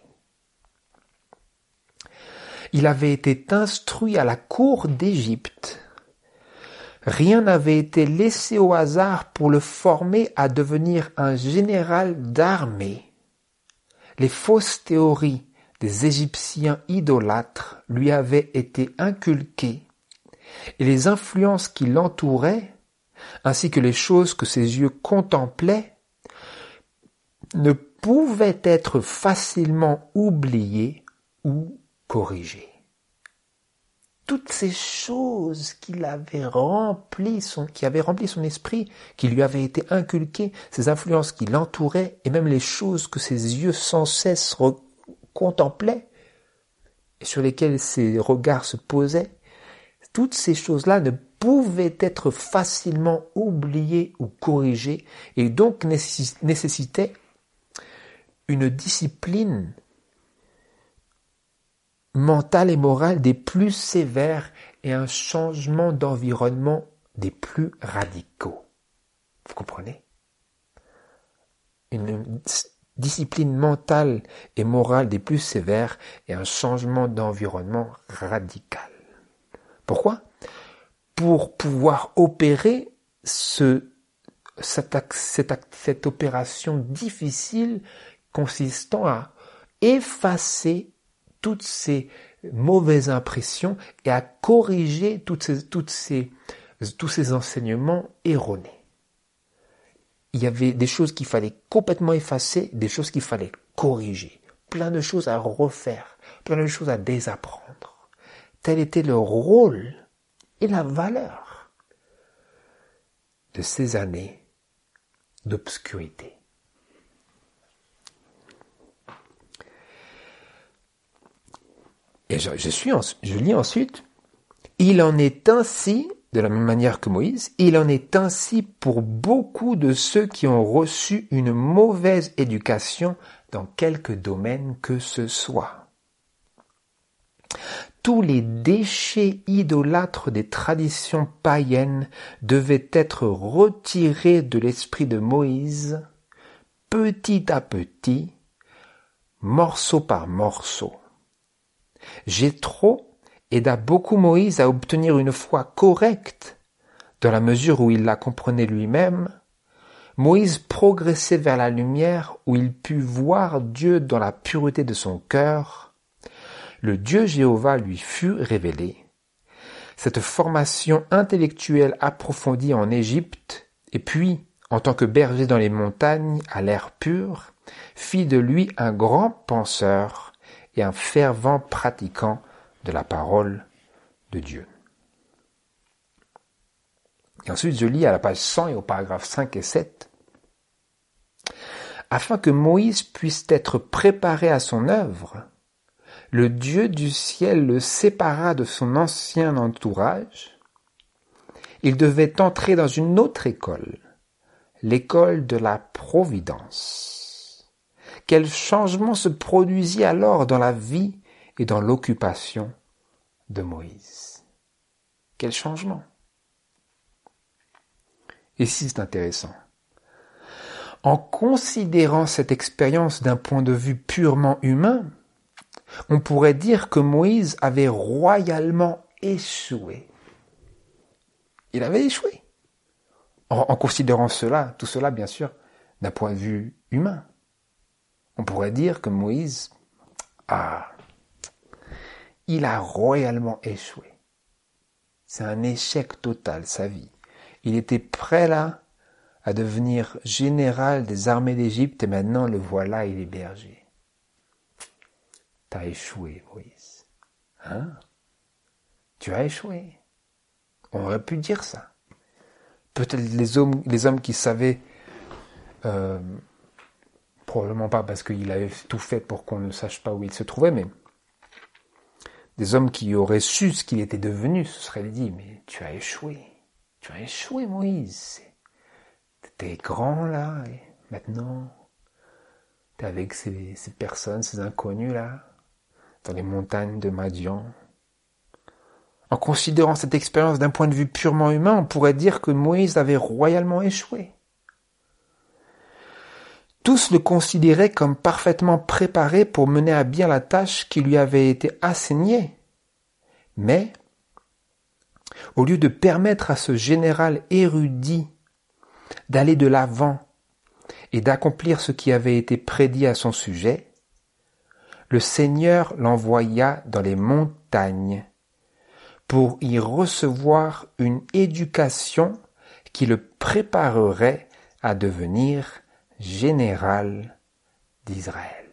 Il avait été instruit à la cour d'Égypte. Rien n'avait été laissé au hasard pour le former à devenir un général d'armée. Les fausses théories des Égyptiens idolâtres lui avaient été inculquées et les influences qui l'entouraient, ainsi que les choses que ses yeux contemplaient, ne pouvaient être facilement oubliées ou corrigées. Toutes ces choses qu'il avait rempli son, qui avaient rempli son esprit, qui lui avaient été inculquées, ces influences qui l'entouraient, et même les choses que ses yeux sans cesse contemplaient, et sur lesquelles ses regards se posaient, toutes ces choses-là ne pouvaient être facilement oubliées ou corrigées, et donc nécessitaient une discipline mentale et morale des plus sévères et un changement d'environnement des plus radicaux. Vous comprenez? une discipline mentale et morale des plus sévères et un changement d'environnement radical. Pourquoi ? Pour pouvoir opérer ce, cette, cette, cette opération difficile consistant à effacer toutes ces mauvaises impressions et à corriger toutes ces, toutes ces, tous ces enseignements erronés. Il y avait des choses qu'il fallait complètement effacer, des choses qu'il fallait corriger, plein de choses à refaire, plein de choses à désapprendre. Tel était le rôle et la valeur de ces années d'obscurité. Et je, je, suis, je lis ensuite, il en est ainsi, de la même manière que Moïse, il en est ainsi pour beaucoup de ceux qui ont reçu une mauvaise éducation dans quelque domaine que ce soit. Tous les déchets idolâtres des traditions païennes devaient être retirés de l'esprit de Moïse, petit à petit, morceau par morceau. Jéthro aida beaucoup Moïse à obtenir une foi correcte, dans la mesure où il la comprenait lui-même. Moïse progressait vers la lumière où il put voir Dieu dans la pureté de son cœur. Le Dieu Jéhovah lui fut révélé. Cette formation intellectuelle approfondie en Égypte, et puis, en tant que berger dans les montagnes, à l'air pur, fit de lui un grand penseur et un fervent pratiquant de la parole de Dieu. Et ensuite, je lis à la page cent et au paragraphe cinq et sept. Afin que Moïse puisse être préparé à son œuvre, le Dieu du ciel le sépara de son ancien entourage. Il devait entrer dans une autre école, l'école de la providence. Quel changement se produisit alors dans la vie et dans l'occupation de Moïse. Quel changement! Et si c'est intéressant. En considérant cette expérience d'un point de vue purement humain, on pourrait dire que Moïse avait royalement échoué. Il avait échoué. En, en considérant cela, tout cela bien sûr, d'un point de vue humain. On pourrait dire que Moïse a... il a royalement échoué. C'est un échec total, sa vie. Il était prêt là à devenir général des armées d'Égypte et maintenant le voilà, il est berger. T'as échoué, Moïse. Hein? Tu as échoué. On aurait pu dire ça. Peut-être les hommes, les hommes qui savaient, euh, probablement pas parce qu'il avait tout fait pour qu'on ne sache pas où il se trouvait, mais des hommes qui auraient su ce qu'il était devenu, se seraient dit, mais tu as échoué. Tu as échoué, Moïse. T'étais grand, là, et maintenant, t'es avec ces, ces personnes, ces inconnus, là, dans les montagnes de Madian. En considérant cette expérience d'un point de vue purement humain, on pourrait dire que Moïse avait royalement échoué. Tous le considéraient comme parfaitement préparé pour mener à bien la tâche qui lui avait été assignée. Mais, au lieu de permettre à ce général érudit d'aller de l'avant et d'accomplir ce qui avait été prédit à son sujet, le Seigneur l'envoya dans les montagnes pour y recevoir une éducation qui le préparerait à devenir général d'Israël.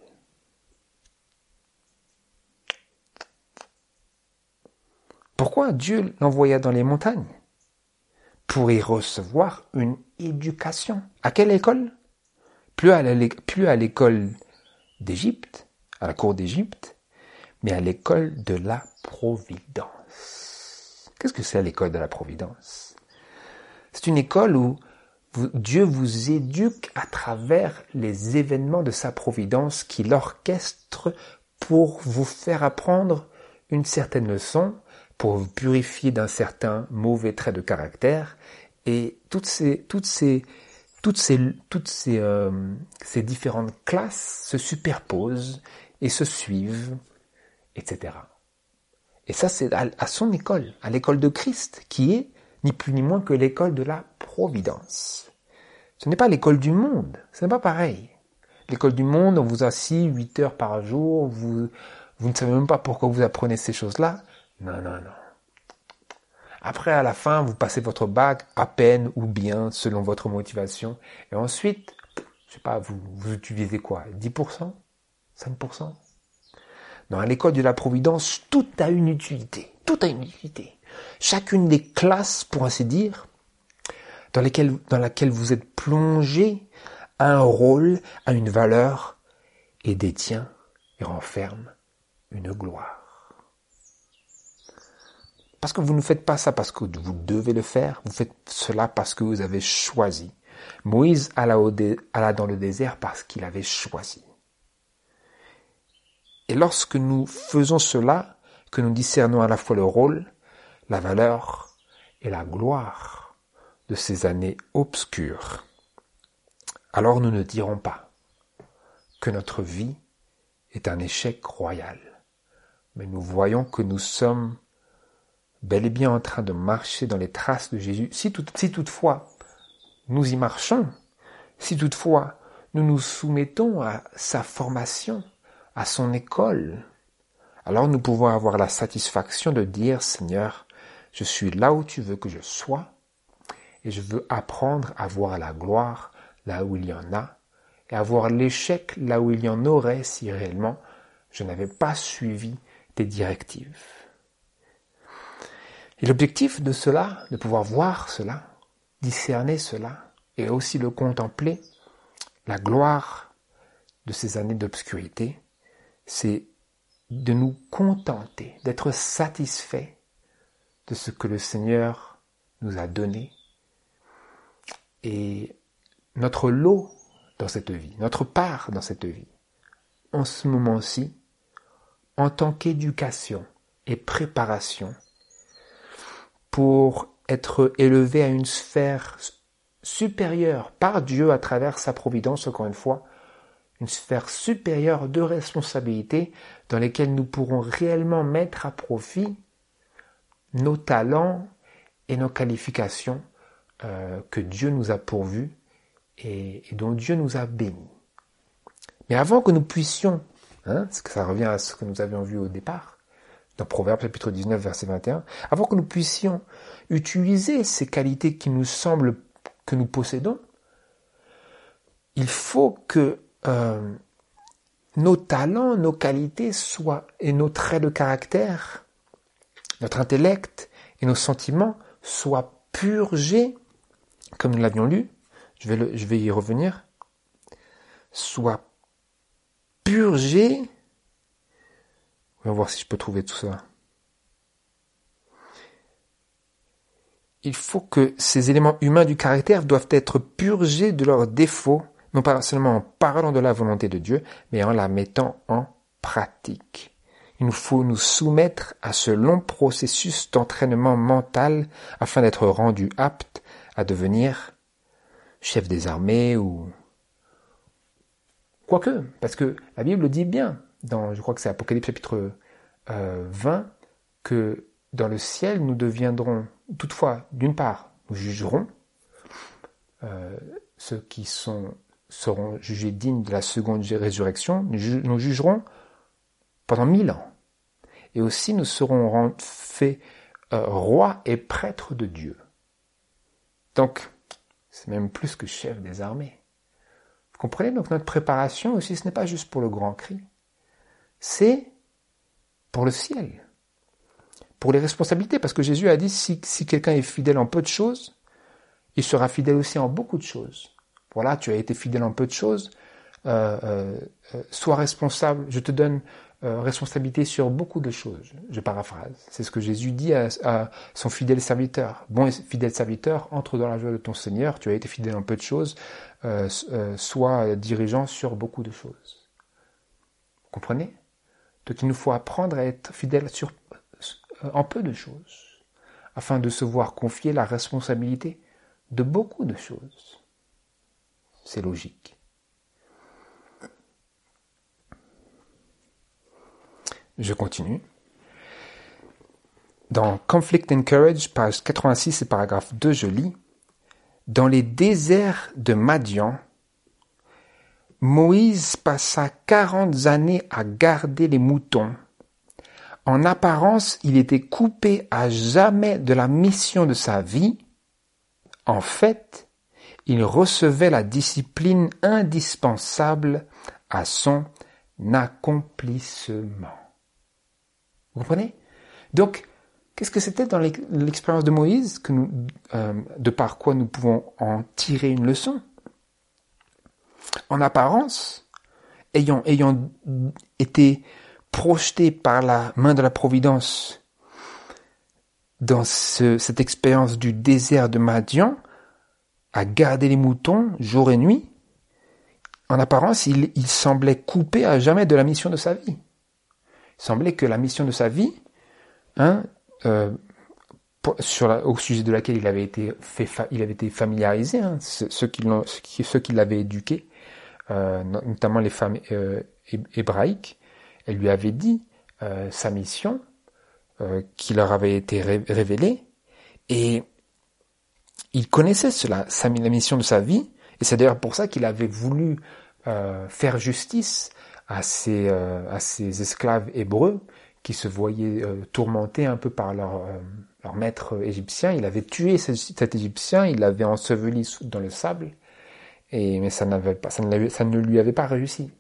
Pourquoi Dieu l'envoya dans les montagnes? Pour y recevoir une éducation. À quelle école? Plus à, la, plus à l'école d'Égypte, à la cour d'Égypte, mais à l'école de la Providence. Qu'est-ce que c'est l'école de la Providence? C'est une école où vous, Dieu vous éduque à travers les événements de sa Providence qu'il orchestre pour vous faire apprendre une certaine leçon, pour vous purifier d'un certain mauvais trait de caractère. Et toutes ces, toutes ces toutes ces, toutes ces, euh, ces différentes classes se superposent et se suivent, et cetera. Et ça, c'est à, à son école, à l'école de Christ, qui est ni plus ni moins que l'école de la providence. Ce n'est pas l'école du monde, ce n'est pas pareil. L'école du monde, on vous assit huit heures par jour, vous, vous ne savez même pas pourquoi vous apprenez ces choses-là. Non, non, non. Après, à la fin, vous passez votre bac à peine ou bien, selon votre motivation. Et ensuite, je sais pas, vous, vous utilisez quoi? dix pour cent? cinq pour cent? Non, à l'école de la providence, tout a une utilité. Tout a une utilité. Chacune des classes, pour ainsi dire, dans lesquelles, dans laquelle vous êtes plongé, a un rôle, a une valeur, et détient et renferme une gloire. Parce que vous ne faites pas ça parce que vous devez le faire, vous faites cela parce que vous avez choisi. Moïse alla, au dé, alla dans le désert parce qu'il avait choisi. Et lorsque nous faisons cela, que nous discernons à la fois le rôle, la valeur et la gloire de ces années obscures, alors nous ne dirons pas que notre vie est un échec royal, mais nous voyons que nous sommes bel et bien en train de marcher dans les traces de Jésus. Si, tout, si toutefois nous y marchons, si toutefois nous nous soumettons à sa formation, à son école, alors nous pouvons avoir la satisfaction de dire, Seigneur, je suis là où tu veux que je sois, et je veux apprendre à voir la gloire là où il y en a, et à voir l'échec là où il y en aurait si réellement je n'avais pas suivi tes directives. Et l'objectif de cela, de pouvoir voir cela, discerner cela, et aussi le contempler, la gloire de ces années d'obscurité, c'est de nous contenter, d'être satisfaits de ce que le Seigneur nous a donné. Et notre lot dans cette vie, notre part dans cette vie, en ce moment-ci, en tant qu'éducation et préparation, pour être élevé à une sphère supérieure par Dieu à travers sa providence, encore une fois, une sphère supérieure de responsabilité dans lesquelles nous pourrons réellement mettre à profit nos talents et nos qualifications euh, que Dieu nous a pourvus et, et dont Dieu nous a bénis. Mais avant que nous puissions, hein, parce que ça revient à ce que nous avions vu au départ, dans Proverbes chapitre dix-neuf, verset vingt et un, avant que nous puissions utiliser ces qualités qui nous semblent que nous possédons, il faut que euh, nos talents, nos qualités soient, et nos traits de caractère, notre intellect et nos sentiments soient purgés, comme nous l'avions lu, je vais, le, je vais y revenir, soient purgés. On va voir si je peux trouver tout ça. Il faut que ces éléments humains du caractère doivent être purgés de leurs défauts, non pas seulement en parlant de la volonté de Dieu, mais en la mettant en pratique. Il nous faut nous soumettre à ce long processus d'entraînement mental afin d'être rendus aptes à devenir chef des armées ou... Quoique, parce que la Bible dit bien, dans, je crois que c'est Apocalypse chapitre euh, vingt, que dans le ciel, nous deviendrons, toutefois, d'une part, nous jugerons, euh, ceux qui sont, seront jugés dignes de la seconde résurrection, nous, ju- nous jugerons pendant mille ans. Et aussi, nous serons faits euh, rois et prêtres de Dieu. Donc, c'est même plus que chef des armées. Vous comprenez? Donc, notre préparation aussi, ce n'est pas juste pour le grand cri. C'est pour le ciel. Pour les responsabilités. Parce que Jésus a dit, si, si quelqu'un est fidèle en peu de choses, il sera fidèle aussi en beaucoup de choses. Voilà, tu as été fidèle en peu de choses, euh, euh, euh, sois responsable, je te donne euh, responsabilité sur beaucoup de choses. Je paraphrase. C'est ce que Jésus dit à, à son fidèle serviteur. Bon et fidèle serviteur, entre dans la joie de ton Seigneur, tu as été fidèle en peu de choses, euh, euh, sois dirigeant sur beaucoup de choses. Vous comprenez? Donc il nous faut apprendre à être fidèle sur, euh, en peu de choses, afin de se voir confier la responsabilité de beaucoup de choses. c'est logique. Je continue. Dans Conflict and Courage, page quatre-vingt-six et paragraphe deux, je lis « Dans les déserts de Madian, Moïse passa quarante années à garder les moutons. En apparence, il était coupé à jamais de la mission de sa vie. En fait, il recevait la discipline indispensable à son accomplissement. » Vous comprenez? Donc, qu'est-ce que c'était dans l'expérience de Moïse, que nous, euh, de par quoi nous pouvons en tirer une leçon? En apparence, ayant, ayant été projeté par la main de la Providence dans ce, cette expérience du désert de Madian, à garder les moutons jour et nuit, en apparence, il, il semblait coupé à jamais de la mission de sa vie. Il semblait que la mission de sa vie, hein, euh, sur la, au sujet de laquelle il avait été, fait, il avait été familiarisé, hein, ceux, ceux, qui l'ont, ceux qui l'avaient éduqué, euh, notamment les femmes euh, hébraïques, elle lui avait dit euh, sa mission euh, qui leur avait été ré- révélée, et il connaissait cela, sa, la mission de sa vie, et c'est d'ailleurs pour ça qu'il avait voulu euh, faire justice à ces, euh, à ces esclaves hébreux qui se voyaient euh, tourmentés un peu par leur, euh, leur maître égyptien. Il avait tué ce, cet Égyptien, il l'avait enseveli dans le sable, et, mais ça, n'avait pas, ça, ne, ça ne lui avait pas réussi.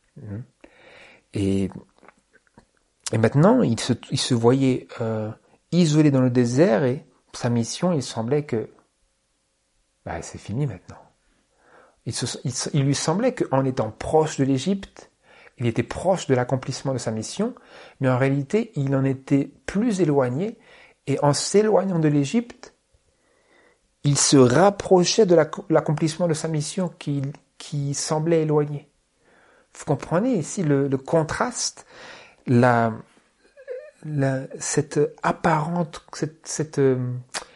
Et, et maintenant, il se, il se voyait euh, isolé dans le désert, et sa mission, il semblait que bah, c'est fini maintenant. Il, se, il, il lui semblait qu'en étant proche de l'Égypte, il était proche de l'accomplissement de sa mission, mais en réalité, il en était plus éloigné, et en s'éloignant de l'Égypte, il se rapprochait de l'accomplissement de sa mission qui, qui semblait éloigné. Vous comprenez ici le, le contraste, la, la, cette apparente, cette, cette euh,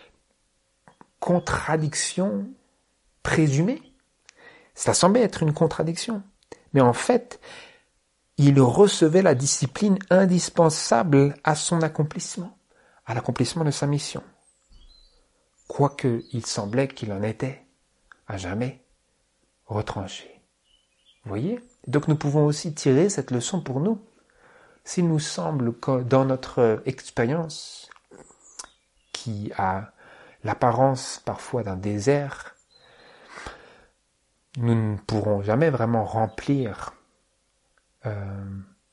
contradiction présumée. Ça semblait être une contradiction, mais en fait, il recevait la discipline indispensable à son accomplissement, à l'accomplissement de sa mission. Quoique il semblait qu'il en était à jamais retranché. Vous voyez? Donc nous pouvons aussi tirer cette leçon pour nous. S'il nous semble que dans notre expérience, qui a l'apparence parfois d'un désert, nous ne pourrons jamais vraiment remplir euh,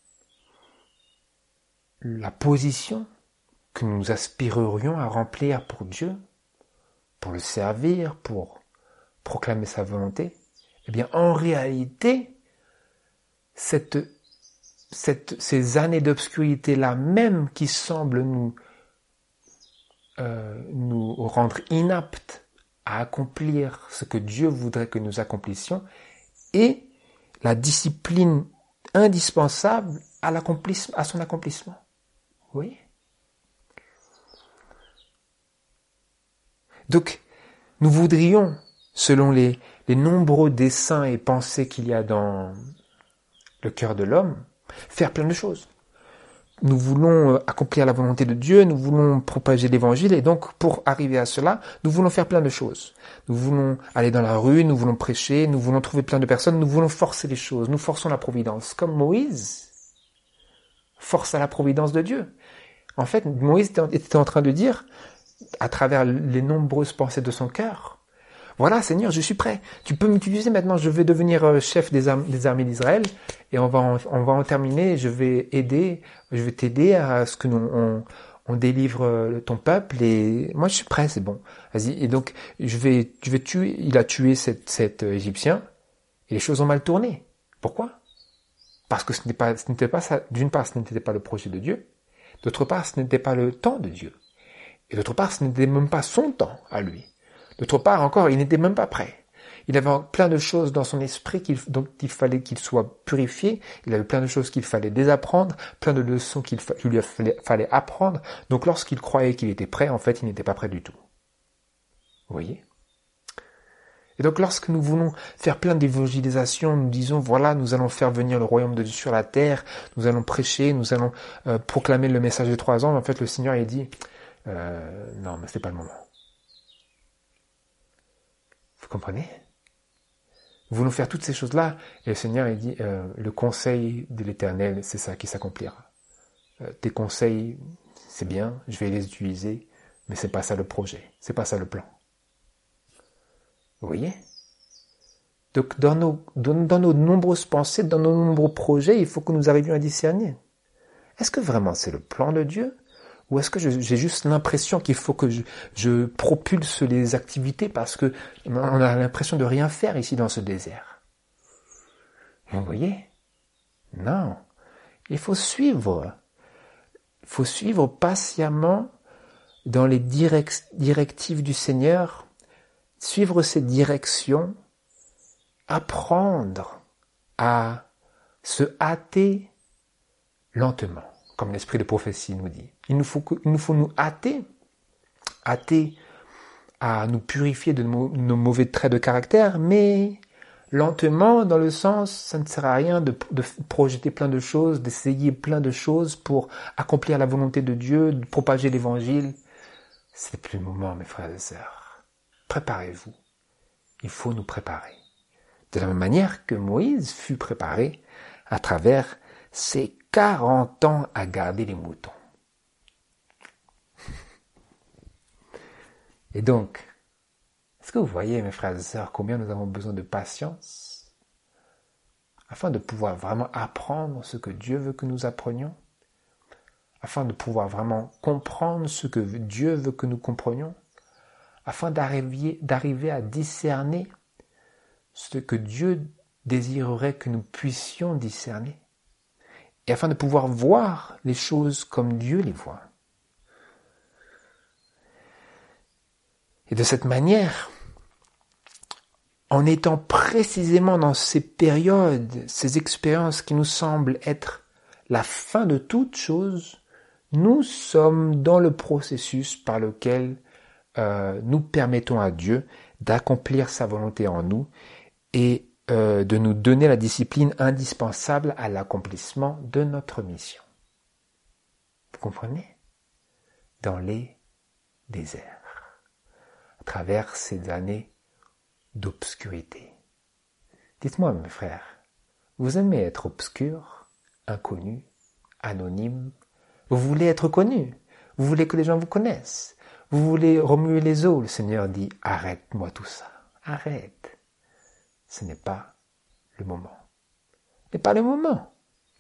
la position que nous aspirerions à remplir pour Dieu, pour le servir, pour proclamer sa volonté. Eh bien, en réalité, cette, cette, ces années d'obscurité-là même qui semblent nous, euh, nous rendre inaptes à accomplir ce que Dieu voudrait que nous accomplissions, et la discipline indispensable à, l'accomplissement, à son accomplissement. Vous voyez? Donc, nous voudrions, selon les, les nombreux desseins et pensées qu'il y a dans le cœur de l'homme, faire plein de choses. Nous voulons accomplir la volonté de Dieu, nous voulons propager l'évangile, et donc pour arriver à cela, nous voulons faire plein de choses. Nous voulons aller dans la rue, nous voulons prêcher, nous voulons trouver plein de personnes, nous voulons forcer les choses, nous forçons la providence. Comme Moïse force à la providence de Dieu. En fait, Moïse était en train de dire, à travers les nombreuses pensées de son cœur, voilà, Seigneur, je suis prêt. Tu peux m'utiliser maintenant. Je vais devenir chef des, arm- des armées d'Israël, et on va en, on va en terminer. Je vais aider, je vais t'aider à ce que nous on, on délivre ton peuple. Et moi, je suis prêt, c'est bon. Vas-y. Et donc, je vais, je vais tuer. Il a tué cet, cet Égyptien, et les choses ont mal tourné. Pourquoi? Parce que ce n'était pas, ce n'était pas ça. D'une part, ce n'était pas le projet de Dieu. D'autre part, ce n'était pas le temps de Dieu. Et d'autre part, ce n'était même pas son temps à lui. D'autre part encore, il n'était même pas prêt. Il avait plein de choses dans son esprit qu'il, dont il fallait qu'il soit purifié. Il avait plein de choses qu'il fallait désapprendre, plein de leçons qu'il, fa- qu'il lui fallait, fallait apprendre. Donc lorsqu'il croyait qu'il était prêt, en fait, il n'était pas prêt du tout. Vous voyez? Et donc lorsque nous voulons faire plein d'évangélisation, nous disons voilà, nous allons faire venir le royaume de Dieu sur la terre, nous allons prêcher, nous allons euh, proclamer le message des trois ans. En fait, le Seigneur il dit euh, non, mais c'est pas le moment. Vous comprenez? Nous voulons faire toutes ces choses-là, et le Seigneur il dit euh, le conseil de l'Éternel, c'est ça qui s'accomplira. Euh, tes conseils, c'est bien, je vais les utiliser, mais c'est pas ça le projet, c'est pas ça le plan. Vous voyez? Donc dans nos, dans, dans nos nombreuses pensées, dans nos nombreux projets, il faut que nous arrivions à discerner. Est-ce que vraiment c'est le plan de Dieu? Ou est-ce que je, j'ai juste l'impression qu'il faut que je, je propulse les activités parce que on a l'impression de rien faire ici dans ce désert? Vous voyez? Non. Il faut suivre. Il faut suivre patiemment dans les direct, directives du Seigneur, suivre ses directions, apprendre à se hâter lentement, comme l'esprit de prophétie nous dit. Il nous faut, il nous, faut nous hâter, hâter à nous purifier de nos, nos mauvais traits de caractère, mais lentement, dans le sens, ça ne sert à rien de, de projeter plein de choses, d'essayer plein de choses pour accomplir la volonté de Dieu, de propager l'évangile. C'est plus le moment, mes frères et sœurs. Préparez-vous. Il faut nous préparer. De la même manière que Moïse fut préparé à travers ses quarante ans à garder les moutons. Et donc, est-ce que vous voyez, mes frères et sœurs, combien nous avons besoin de patience afin de pouvoir vraiment apprendre ce que Dieu veut que nous apprenions, afin de pouvoir vraiment comprendre ce que Dieu veut que nous comprenions, afin d'arriver, d'arriver à discerner ce que Dieu désirerait que nous puissions discerner, et afin de pouvoir voir les choses comme Dieu les voit. Et de cette manière, en étant précisément dans ces périodes, ces expériences qui nous semblent être la fin de toute chose, nous sommes dans le processus par lequel euh, nous permettons à Dieu d'accomplir sa volonté en nous et euh, de nous donner la discipline indispensable à l'accomplissement de notre mission. Vous comprenez? Dans les déserts, à travers ces années d'obscurité. Dites-moi, mes frères, vous aimez être obscur, inconnu, anonyme? Vous voulez être connu? Vous voulez que les gens vous connaissent? Vous voulez remuer les eaux? Le Seigneur dit, arrête-moi tout ça. Arrête. Ce n'est pas le moment. Ce n'est pas le moment.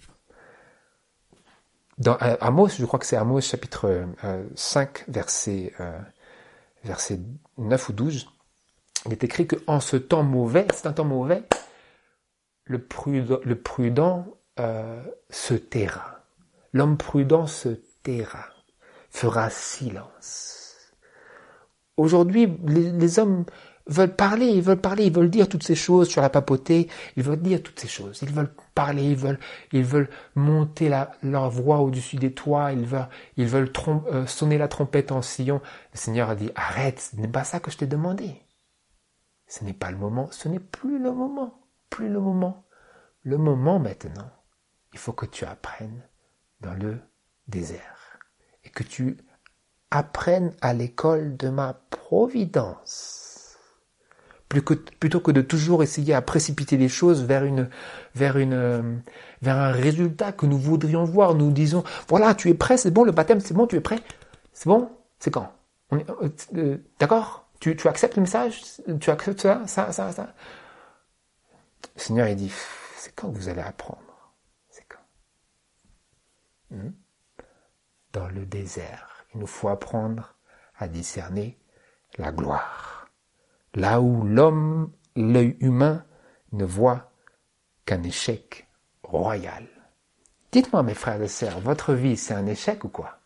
Dans Amos, je crois que c'est Amos chapitre euh, cinq, verset, euh, verset neuf ou douze, il est écrit qu'en ce temps mauvais, c'est un temps mauvais, le prudent, le prudent euh, se taira. L'homme prudent se taira, fera silence. Aujourd'hui, les, les hommes veulent parler, ils veulent parler, ils veulent dire toutes ces choses sur la papauté, ils veulent dire toutes ces choses, ils veulent parler, ils veulent, ils veulent monter la, leur voix au-dessus des toits, ils veulent, ils veulent trom- euh, sonner la trompette en Sion. Le Seigneur a dit, arrête, ce n'est pas ça que je t'ai demandé. Ce n'est pas le moment, ce n'est plus le moment, plus le moment. Le moment maintenant, il faut que tu apprennes dans le désert et que tu apprennes à l'école de ma providence. Plus que, plutôt que de toujours essayer à précipiter les choses vers une, vers une, euh, vers un résultat que nous voudrions voir. Nous disons, voilà, tu es prêt, c'est bon, le baptême, c'est bon, tu es prêt, c'est bon, c'est quand? On est, euh, euh, d'accord? Tu, tu acceptes le message? Tu acceptes ça, ça, ça, ça? Le Seigneur, il dit, c'est quand que vous allez apprendre? C'est quand? Hmm? Dans le désert, il nous faut apprendre à discerner la gloire. Là où l'homme, l'œil humain, ne voit qu'un échec royal. Dites-moi, mes frères et sœurs, votre vie, c'est un échec ou quoi?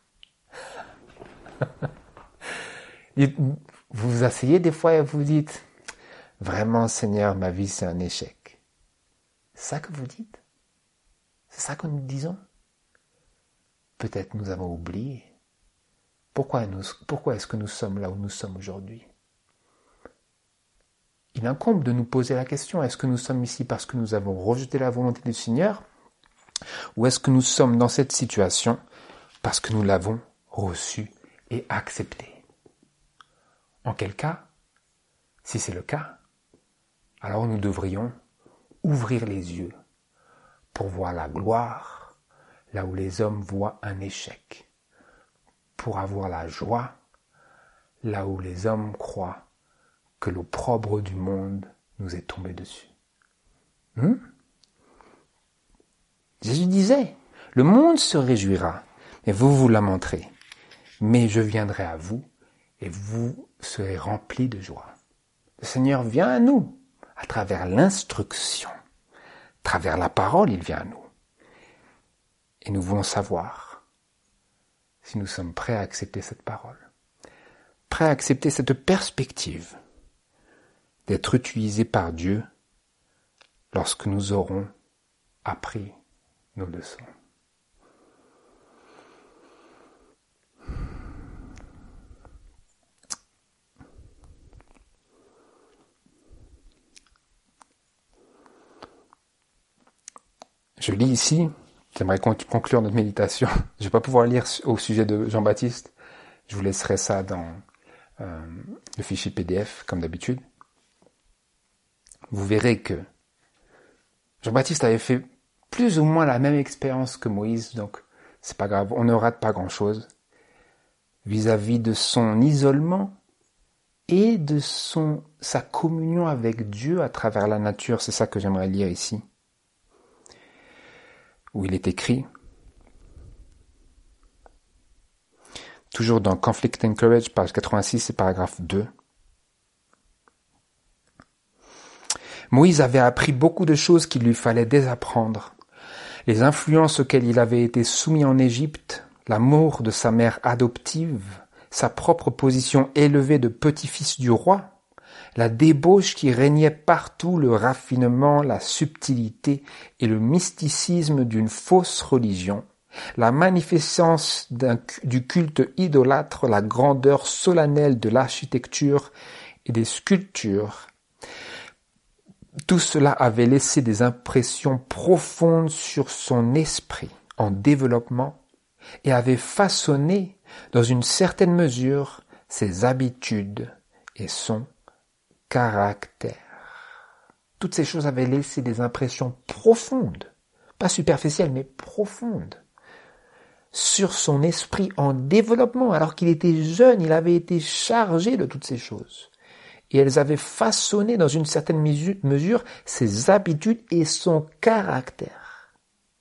Vous vous asseyez des fois et vous dites, vraiment, Seigneur, ma vie, c'est un échec. C'est ça que vous dites? C'est ça que nous disons? Peut-être nous avons oublié. Pourquoi, nous, pourquoi est-ce que nous sommes là où nous sommes aujourd'hui? il incombe de nous poser la question, est-ce que nous sommes ici parce que nous avons rejeté la volonté du Seigneur, ou est-ce que nous sommes dans cette situation parce que nous l'avons reçue et acceptée? En quel cas, si c'est le cas, alors nous devrions ouvrir les yeux pour voir la gloire là où les hommes voient un échec, pour avoir la joie là où les hommes croient que l'opprobre du monde nous est tombé dessus. Hmm? Jésus disait, le monde se réjouira, et vous vous lamenterez, mais je viendrai à vous, et vous serez remplis de joie. Le Seigneur vient à nous, à travers l'instruction, à travers la parole, il vient à nous. Et nous voulons savoir si nous sommes prêts à accepter cette parole, prêts à accepter cette perspective d'être utilisés par Dieu lorsque nous aurons appris nos leçons. Je lis ici, j'aimerais conclure notre méditation. Je ne vais pas pouvoir lire au sujet de Jean-Baptiste. Je vous laisserai ça dans euh, le fichier P D F, comme d'habitude. Vous verrez que Jean-Baptiste avait fait plus ou moins la même expérience que Moïse, donc c'est pas grave, on ne rate pas grand-chose vis-à-vis de son isolement et de son sa communion avec Dieu à travers la nature. C'est ça que j'aimerais lire ici, où il est écrit, toujours dans Conflict and Courage, page quatre-vingt-six et paragraphe deux. Moïse avait appris beaucoup de choses qu'il lui fallait désapprendre. Les influences auxquelles il avait été soumis en Égypte, l'amour de sa mère adoptive, sa propre position élevée de petit-fils du roi, la débauche qui régnait partout, le raffinement, la subtilité et le mysticisme d'une fausse religion, la magnificence d'un, du culte idolâtre, la grandeur solennelle de l'architecture et des sculptures. Tout cela avait laissé des impressions profondes sur son esprit en développement et avait façonné, dans une certaine mesure, ses habitudes et son caractère. Toutes ces choses avaient laissé des impressions profondes, pas superficielles, mais profondes, sur son esprit en développement. Alors qu'il était jeune, il avait été chargé de toutes ces choses. Et elles avaient façonné dans une certaine mesure ses habitudes et son caractère.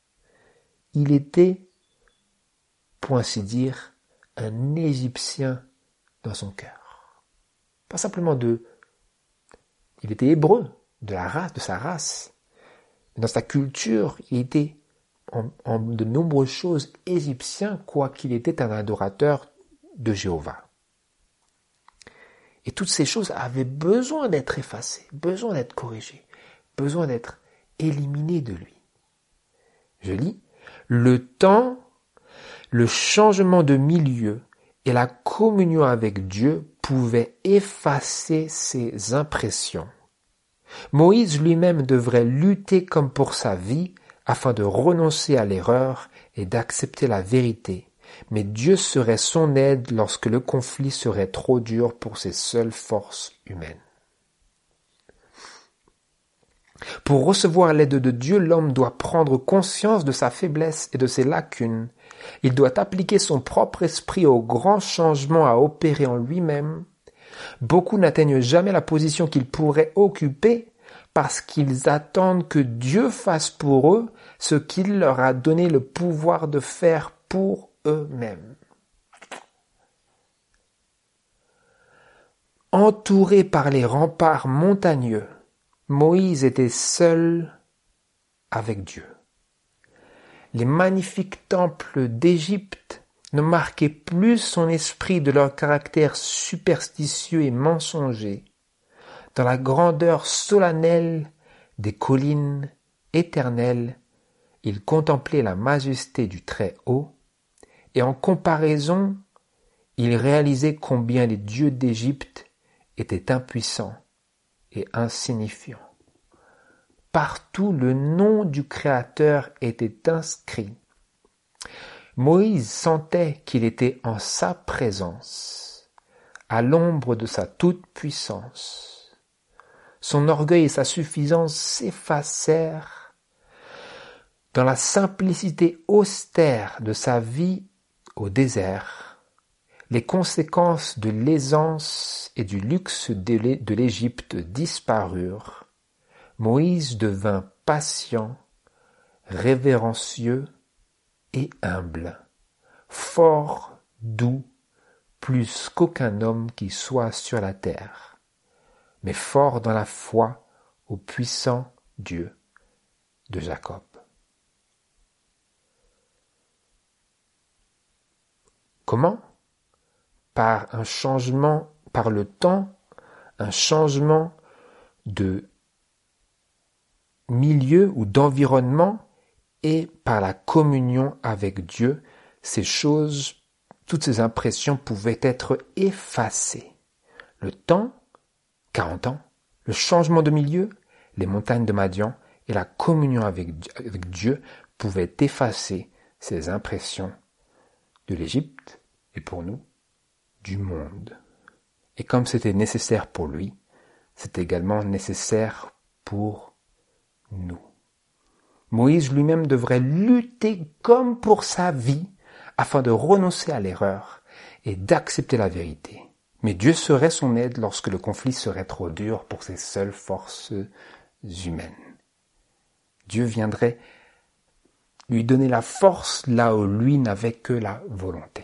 Il était, pour ainsi dire, un Égyptien dans son cœur. Pas simplement de... Il était hébreu, de la race, de sa race. Dans sa culture, il était en, en de nombreuses choses égyptien, quoiqu'il était un adorateur de Jéhovah. Et toutes ces choses avaient besoin d'être effacées, besoin d'être corrigées, besoin d'être éliminées de lui. Je lis, le temps, le changement de milieu et la communion avec Dieu pouvaient effacer ces impressions. Moïse lui-même devrait lutter comme pour sa vie afin de renoncer à l'erreur et d'accepter la vérité. Mais Dieu serait son aide lorsque le conflit serait trop dur pour ses seules forces humaines. Pour recevoir l'aide de Dieu, l'homme doit prendre conscience de sa faiblesse et de ses lacunes. Il doit appliquer son propre esprit au grand changement à opérer en lui-même. Beaucoup n'atteignent jamais la position qu'ils pourraient occuper parce qu'ils attendent que Dieu fasse pour eux ce qu'il leur a donné le pouvoir de faire pour eux-mêmes. Entouré par les remparts montagneux, Moïse était seul avec Dieu. Les magnifiques temples d'Égypte ne marquaient plus son esprit de leur caractère superstitieux et mensonger. Dans la grandeur solennelle des collines éternelles, il contemplait la majesté du Très-Haut, et en comparaison, il réalisait combien les dieux d'Égypte étaient impuissants et insignifiant. Partout, le nom du Créateur était inscrit. Moïse sentait qu'il était en sa présence, à l'ombre de sa toute-puissance. Son orgueil et sa suffisance s'effacèrent dans la simplicité austère de sa vie au désert. Les conséquences de l'aisance et du luxe de l'Égypte disparurent. Moïse devint patient, révérencieux et humble, fort doux, plus qu'aucun homme qui soit sur la terre, mais fort dans la foi au puissant Dieu de Jacob. Comment ? Par un changement, par le temps, un changement de milieu ou d'environnement et par la communion avec Dieu, ces choses, toutes ces impressions pouvaient être effacées. Le temps, quarante ans, le changement de milieu, les montagnes de Madian et la communion avec, avec Dieu pouvaient effacer ces impressions de l'Égypte et pour nous, du monde. Et comme c'était nécessaire pour lui, c'est également nécessaire pour nous. Moïse lui-même devrait lutter comme pour sa vie afin de renoncer à l'erreur et d'accepter la vérité. Mais Dieu serait son aide lorsque le conflit serait trop dur pour ses seules forces humaines. Dieu viendrait lui donner la force là où lui n'avait que la volonté.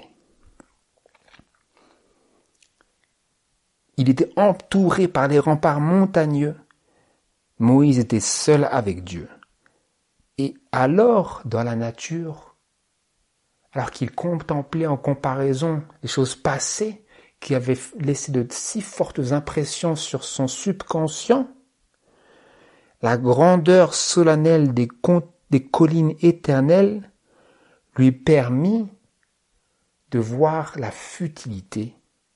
Il était entouré par des remparts montagneux. Moïse était seul avec Dieu. Et alors, dans la nature, alors qu'il contemplait en comparaison les choses passées qui avaient laissé de si fortes impressions sur son subconscient, la grandeur solennelle des, des collines éternelles lui permit de voir la futilité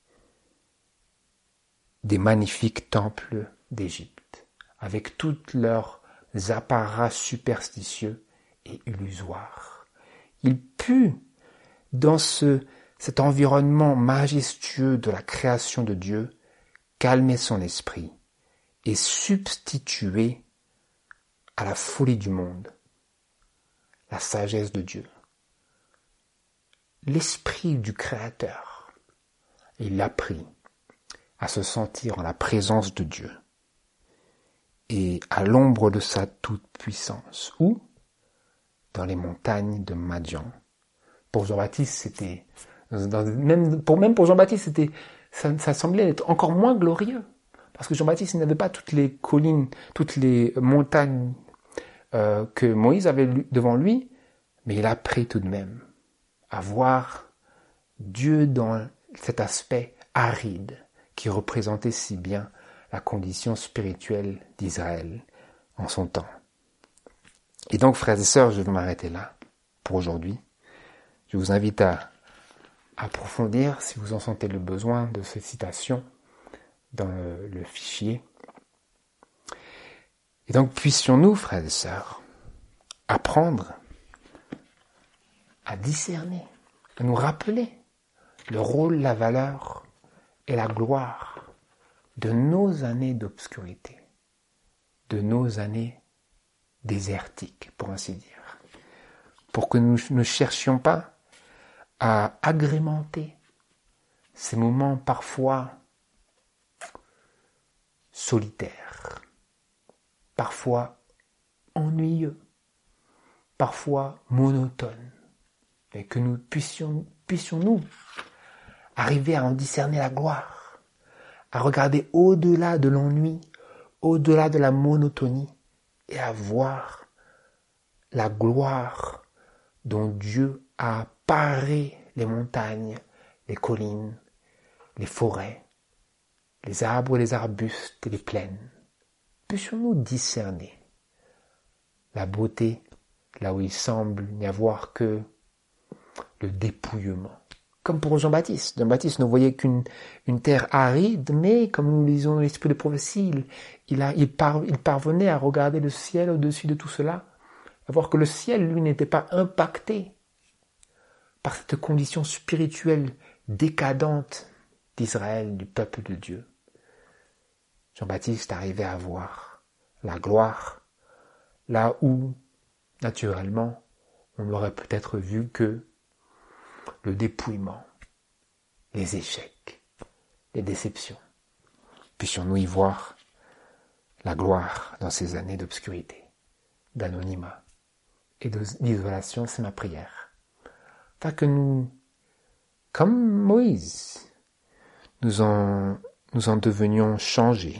des magnifiques temples d'Égypte, avec toutes leurs apparats superstitieux et illusoires. Il put, dans ce, cet environnement majestueux de la création de Dieu, calmer son esprit et substituer à la folie du monde la sagesse de Dieu, l'esprit du Créateur. Il apprit à se sentir en la présence de Dieu et à l'ombre de sa toute-puissance. Où ? Dans les montagnes de Madian. Pour Jean-Baptiste, c'était, dans, même, pour, même pour Jean-Baptiste, c'était, ça, ça semblait être encore moins glorieux. Parce que Jean-Baptiste n'avait pas toutes les collines, toutes les montagnes euh, que Moïse avait devant lui, mais il a appris tout de même à voir Dieu dans cet aspect aride qui représentait si bien la condition spirituelle d'Israël en son temps. Et donc, frères et sœurs, je vais m'arrêter là pour aujourd'hui. Je vous invite à approfondir, si vous en sentez le besoin, de ces citations dans le, le fichier. Et donc, puissions-nous, frères et sœurs, apprendre à discerner, à nous rappeler le rôle, la valeur et la gloire de nos années d'obscurité, de nos années désertiques, pour ainsi dire, pour que nous ne cherchions pas à agrémenter ces moments parfois solitaires, parfois ennuyeux, parfois monotones, et que nous puissions, puissions-nous arriver à en discerner la gloire, à regarder au-delà de l'ennui, au-delà de la monotonie, et à voir la gloire dont Dieu a paré les montagnes, les collines, les forêts, les arbres et les arbustes et les plaines. Puissions-nous discerner la beauté là où il semble n'y avoir que le dépouillement, comme pour Jean-Baptiste. Jean-Baptiste ne voyait qu'une une terre aride, mais comme nous lisons dans l'esprit de prophétie, il, il, a, il, par, il parvenait à regarder le ciel au-dessus de tout cela, à voir que le ciel, lui, n'était pas impacté par cette condition spirituelle décadente d'Israël, du peuple de Dieu. Jean-Baptiste arrivait à voir la gloire, là où, naturellement, on n'aurait peut-être vu que le dépouillement, les échecs, les déceptions. Puissions-nous y voir la gloire dans ces années d'obscurité, d'anonymat et d'isolation, c'est ma prière. Afin que nous, comme Moïse, nous en, nous en devenions changés.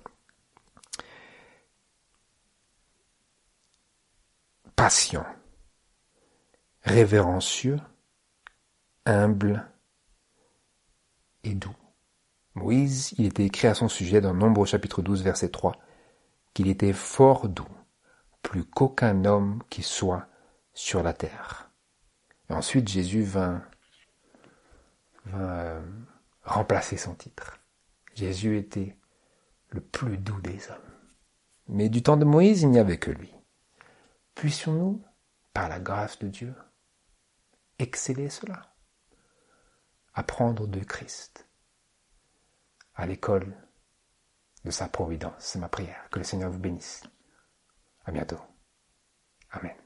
Patients, révérencieux, humbles et doux. Moïse, il était écrit à son sujet dans Nombre chapitre douze, verset trois, qu'il était fort doux, plus qu'aucun homme qui soit sur la terre. Et ensuite, Jésus vint, vint euh, remplacer son titre. Jésus était le plus doux des hommes. Mais du temps de Moïse, il n'y avait que lui. Puissions-nous, par la grâce de Dieu, exceller cela, apprendre de Christ à l'école de sa providence. C'est ma prière. Que le Seigneur vous bénisse. À bientôt. Amen.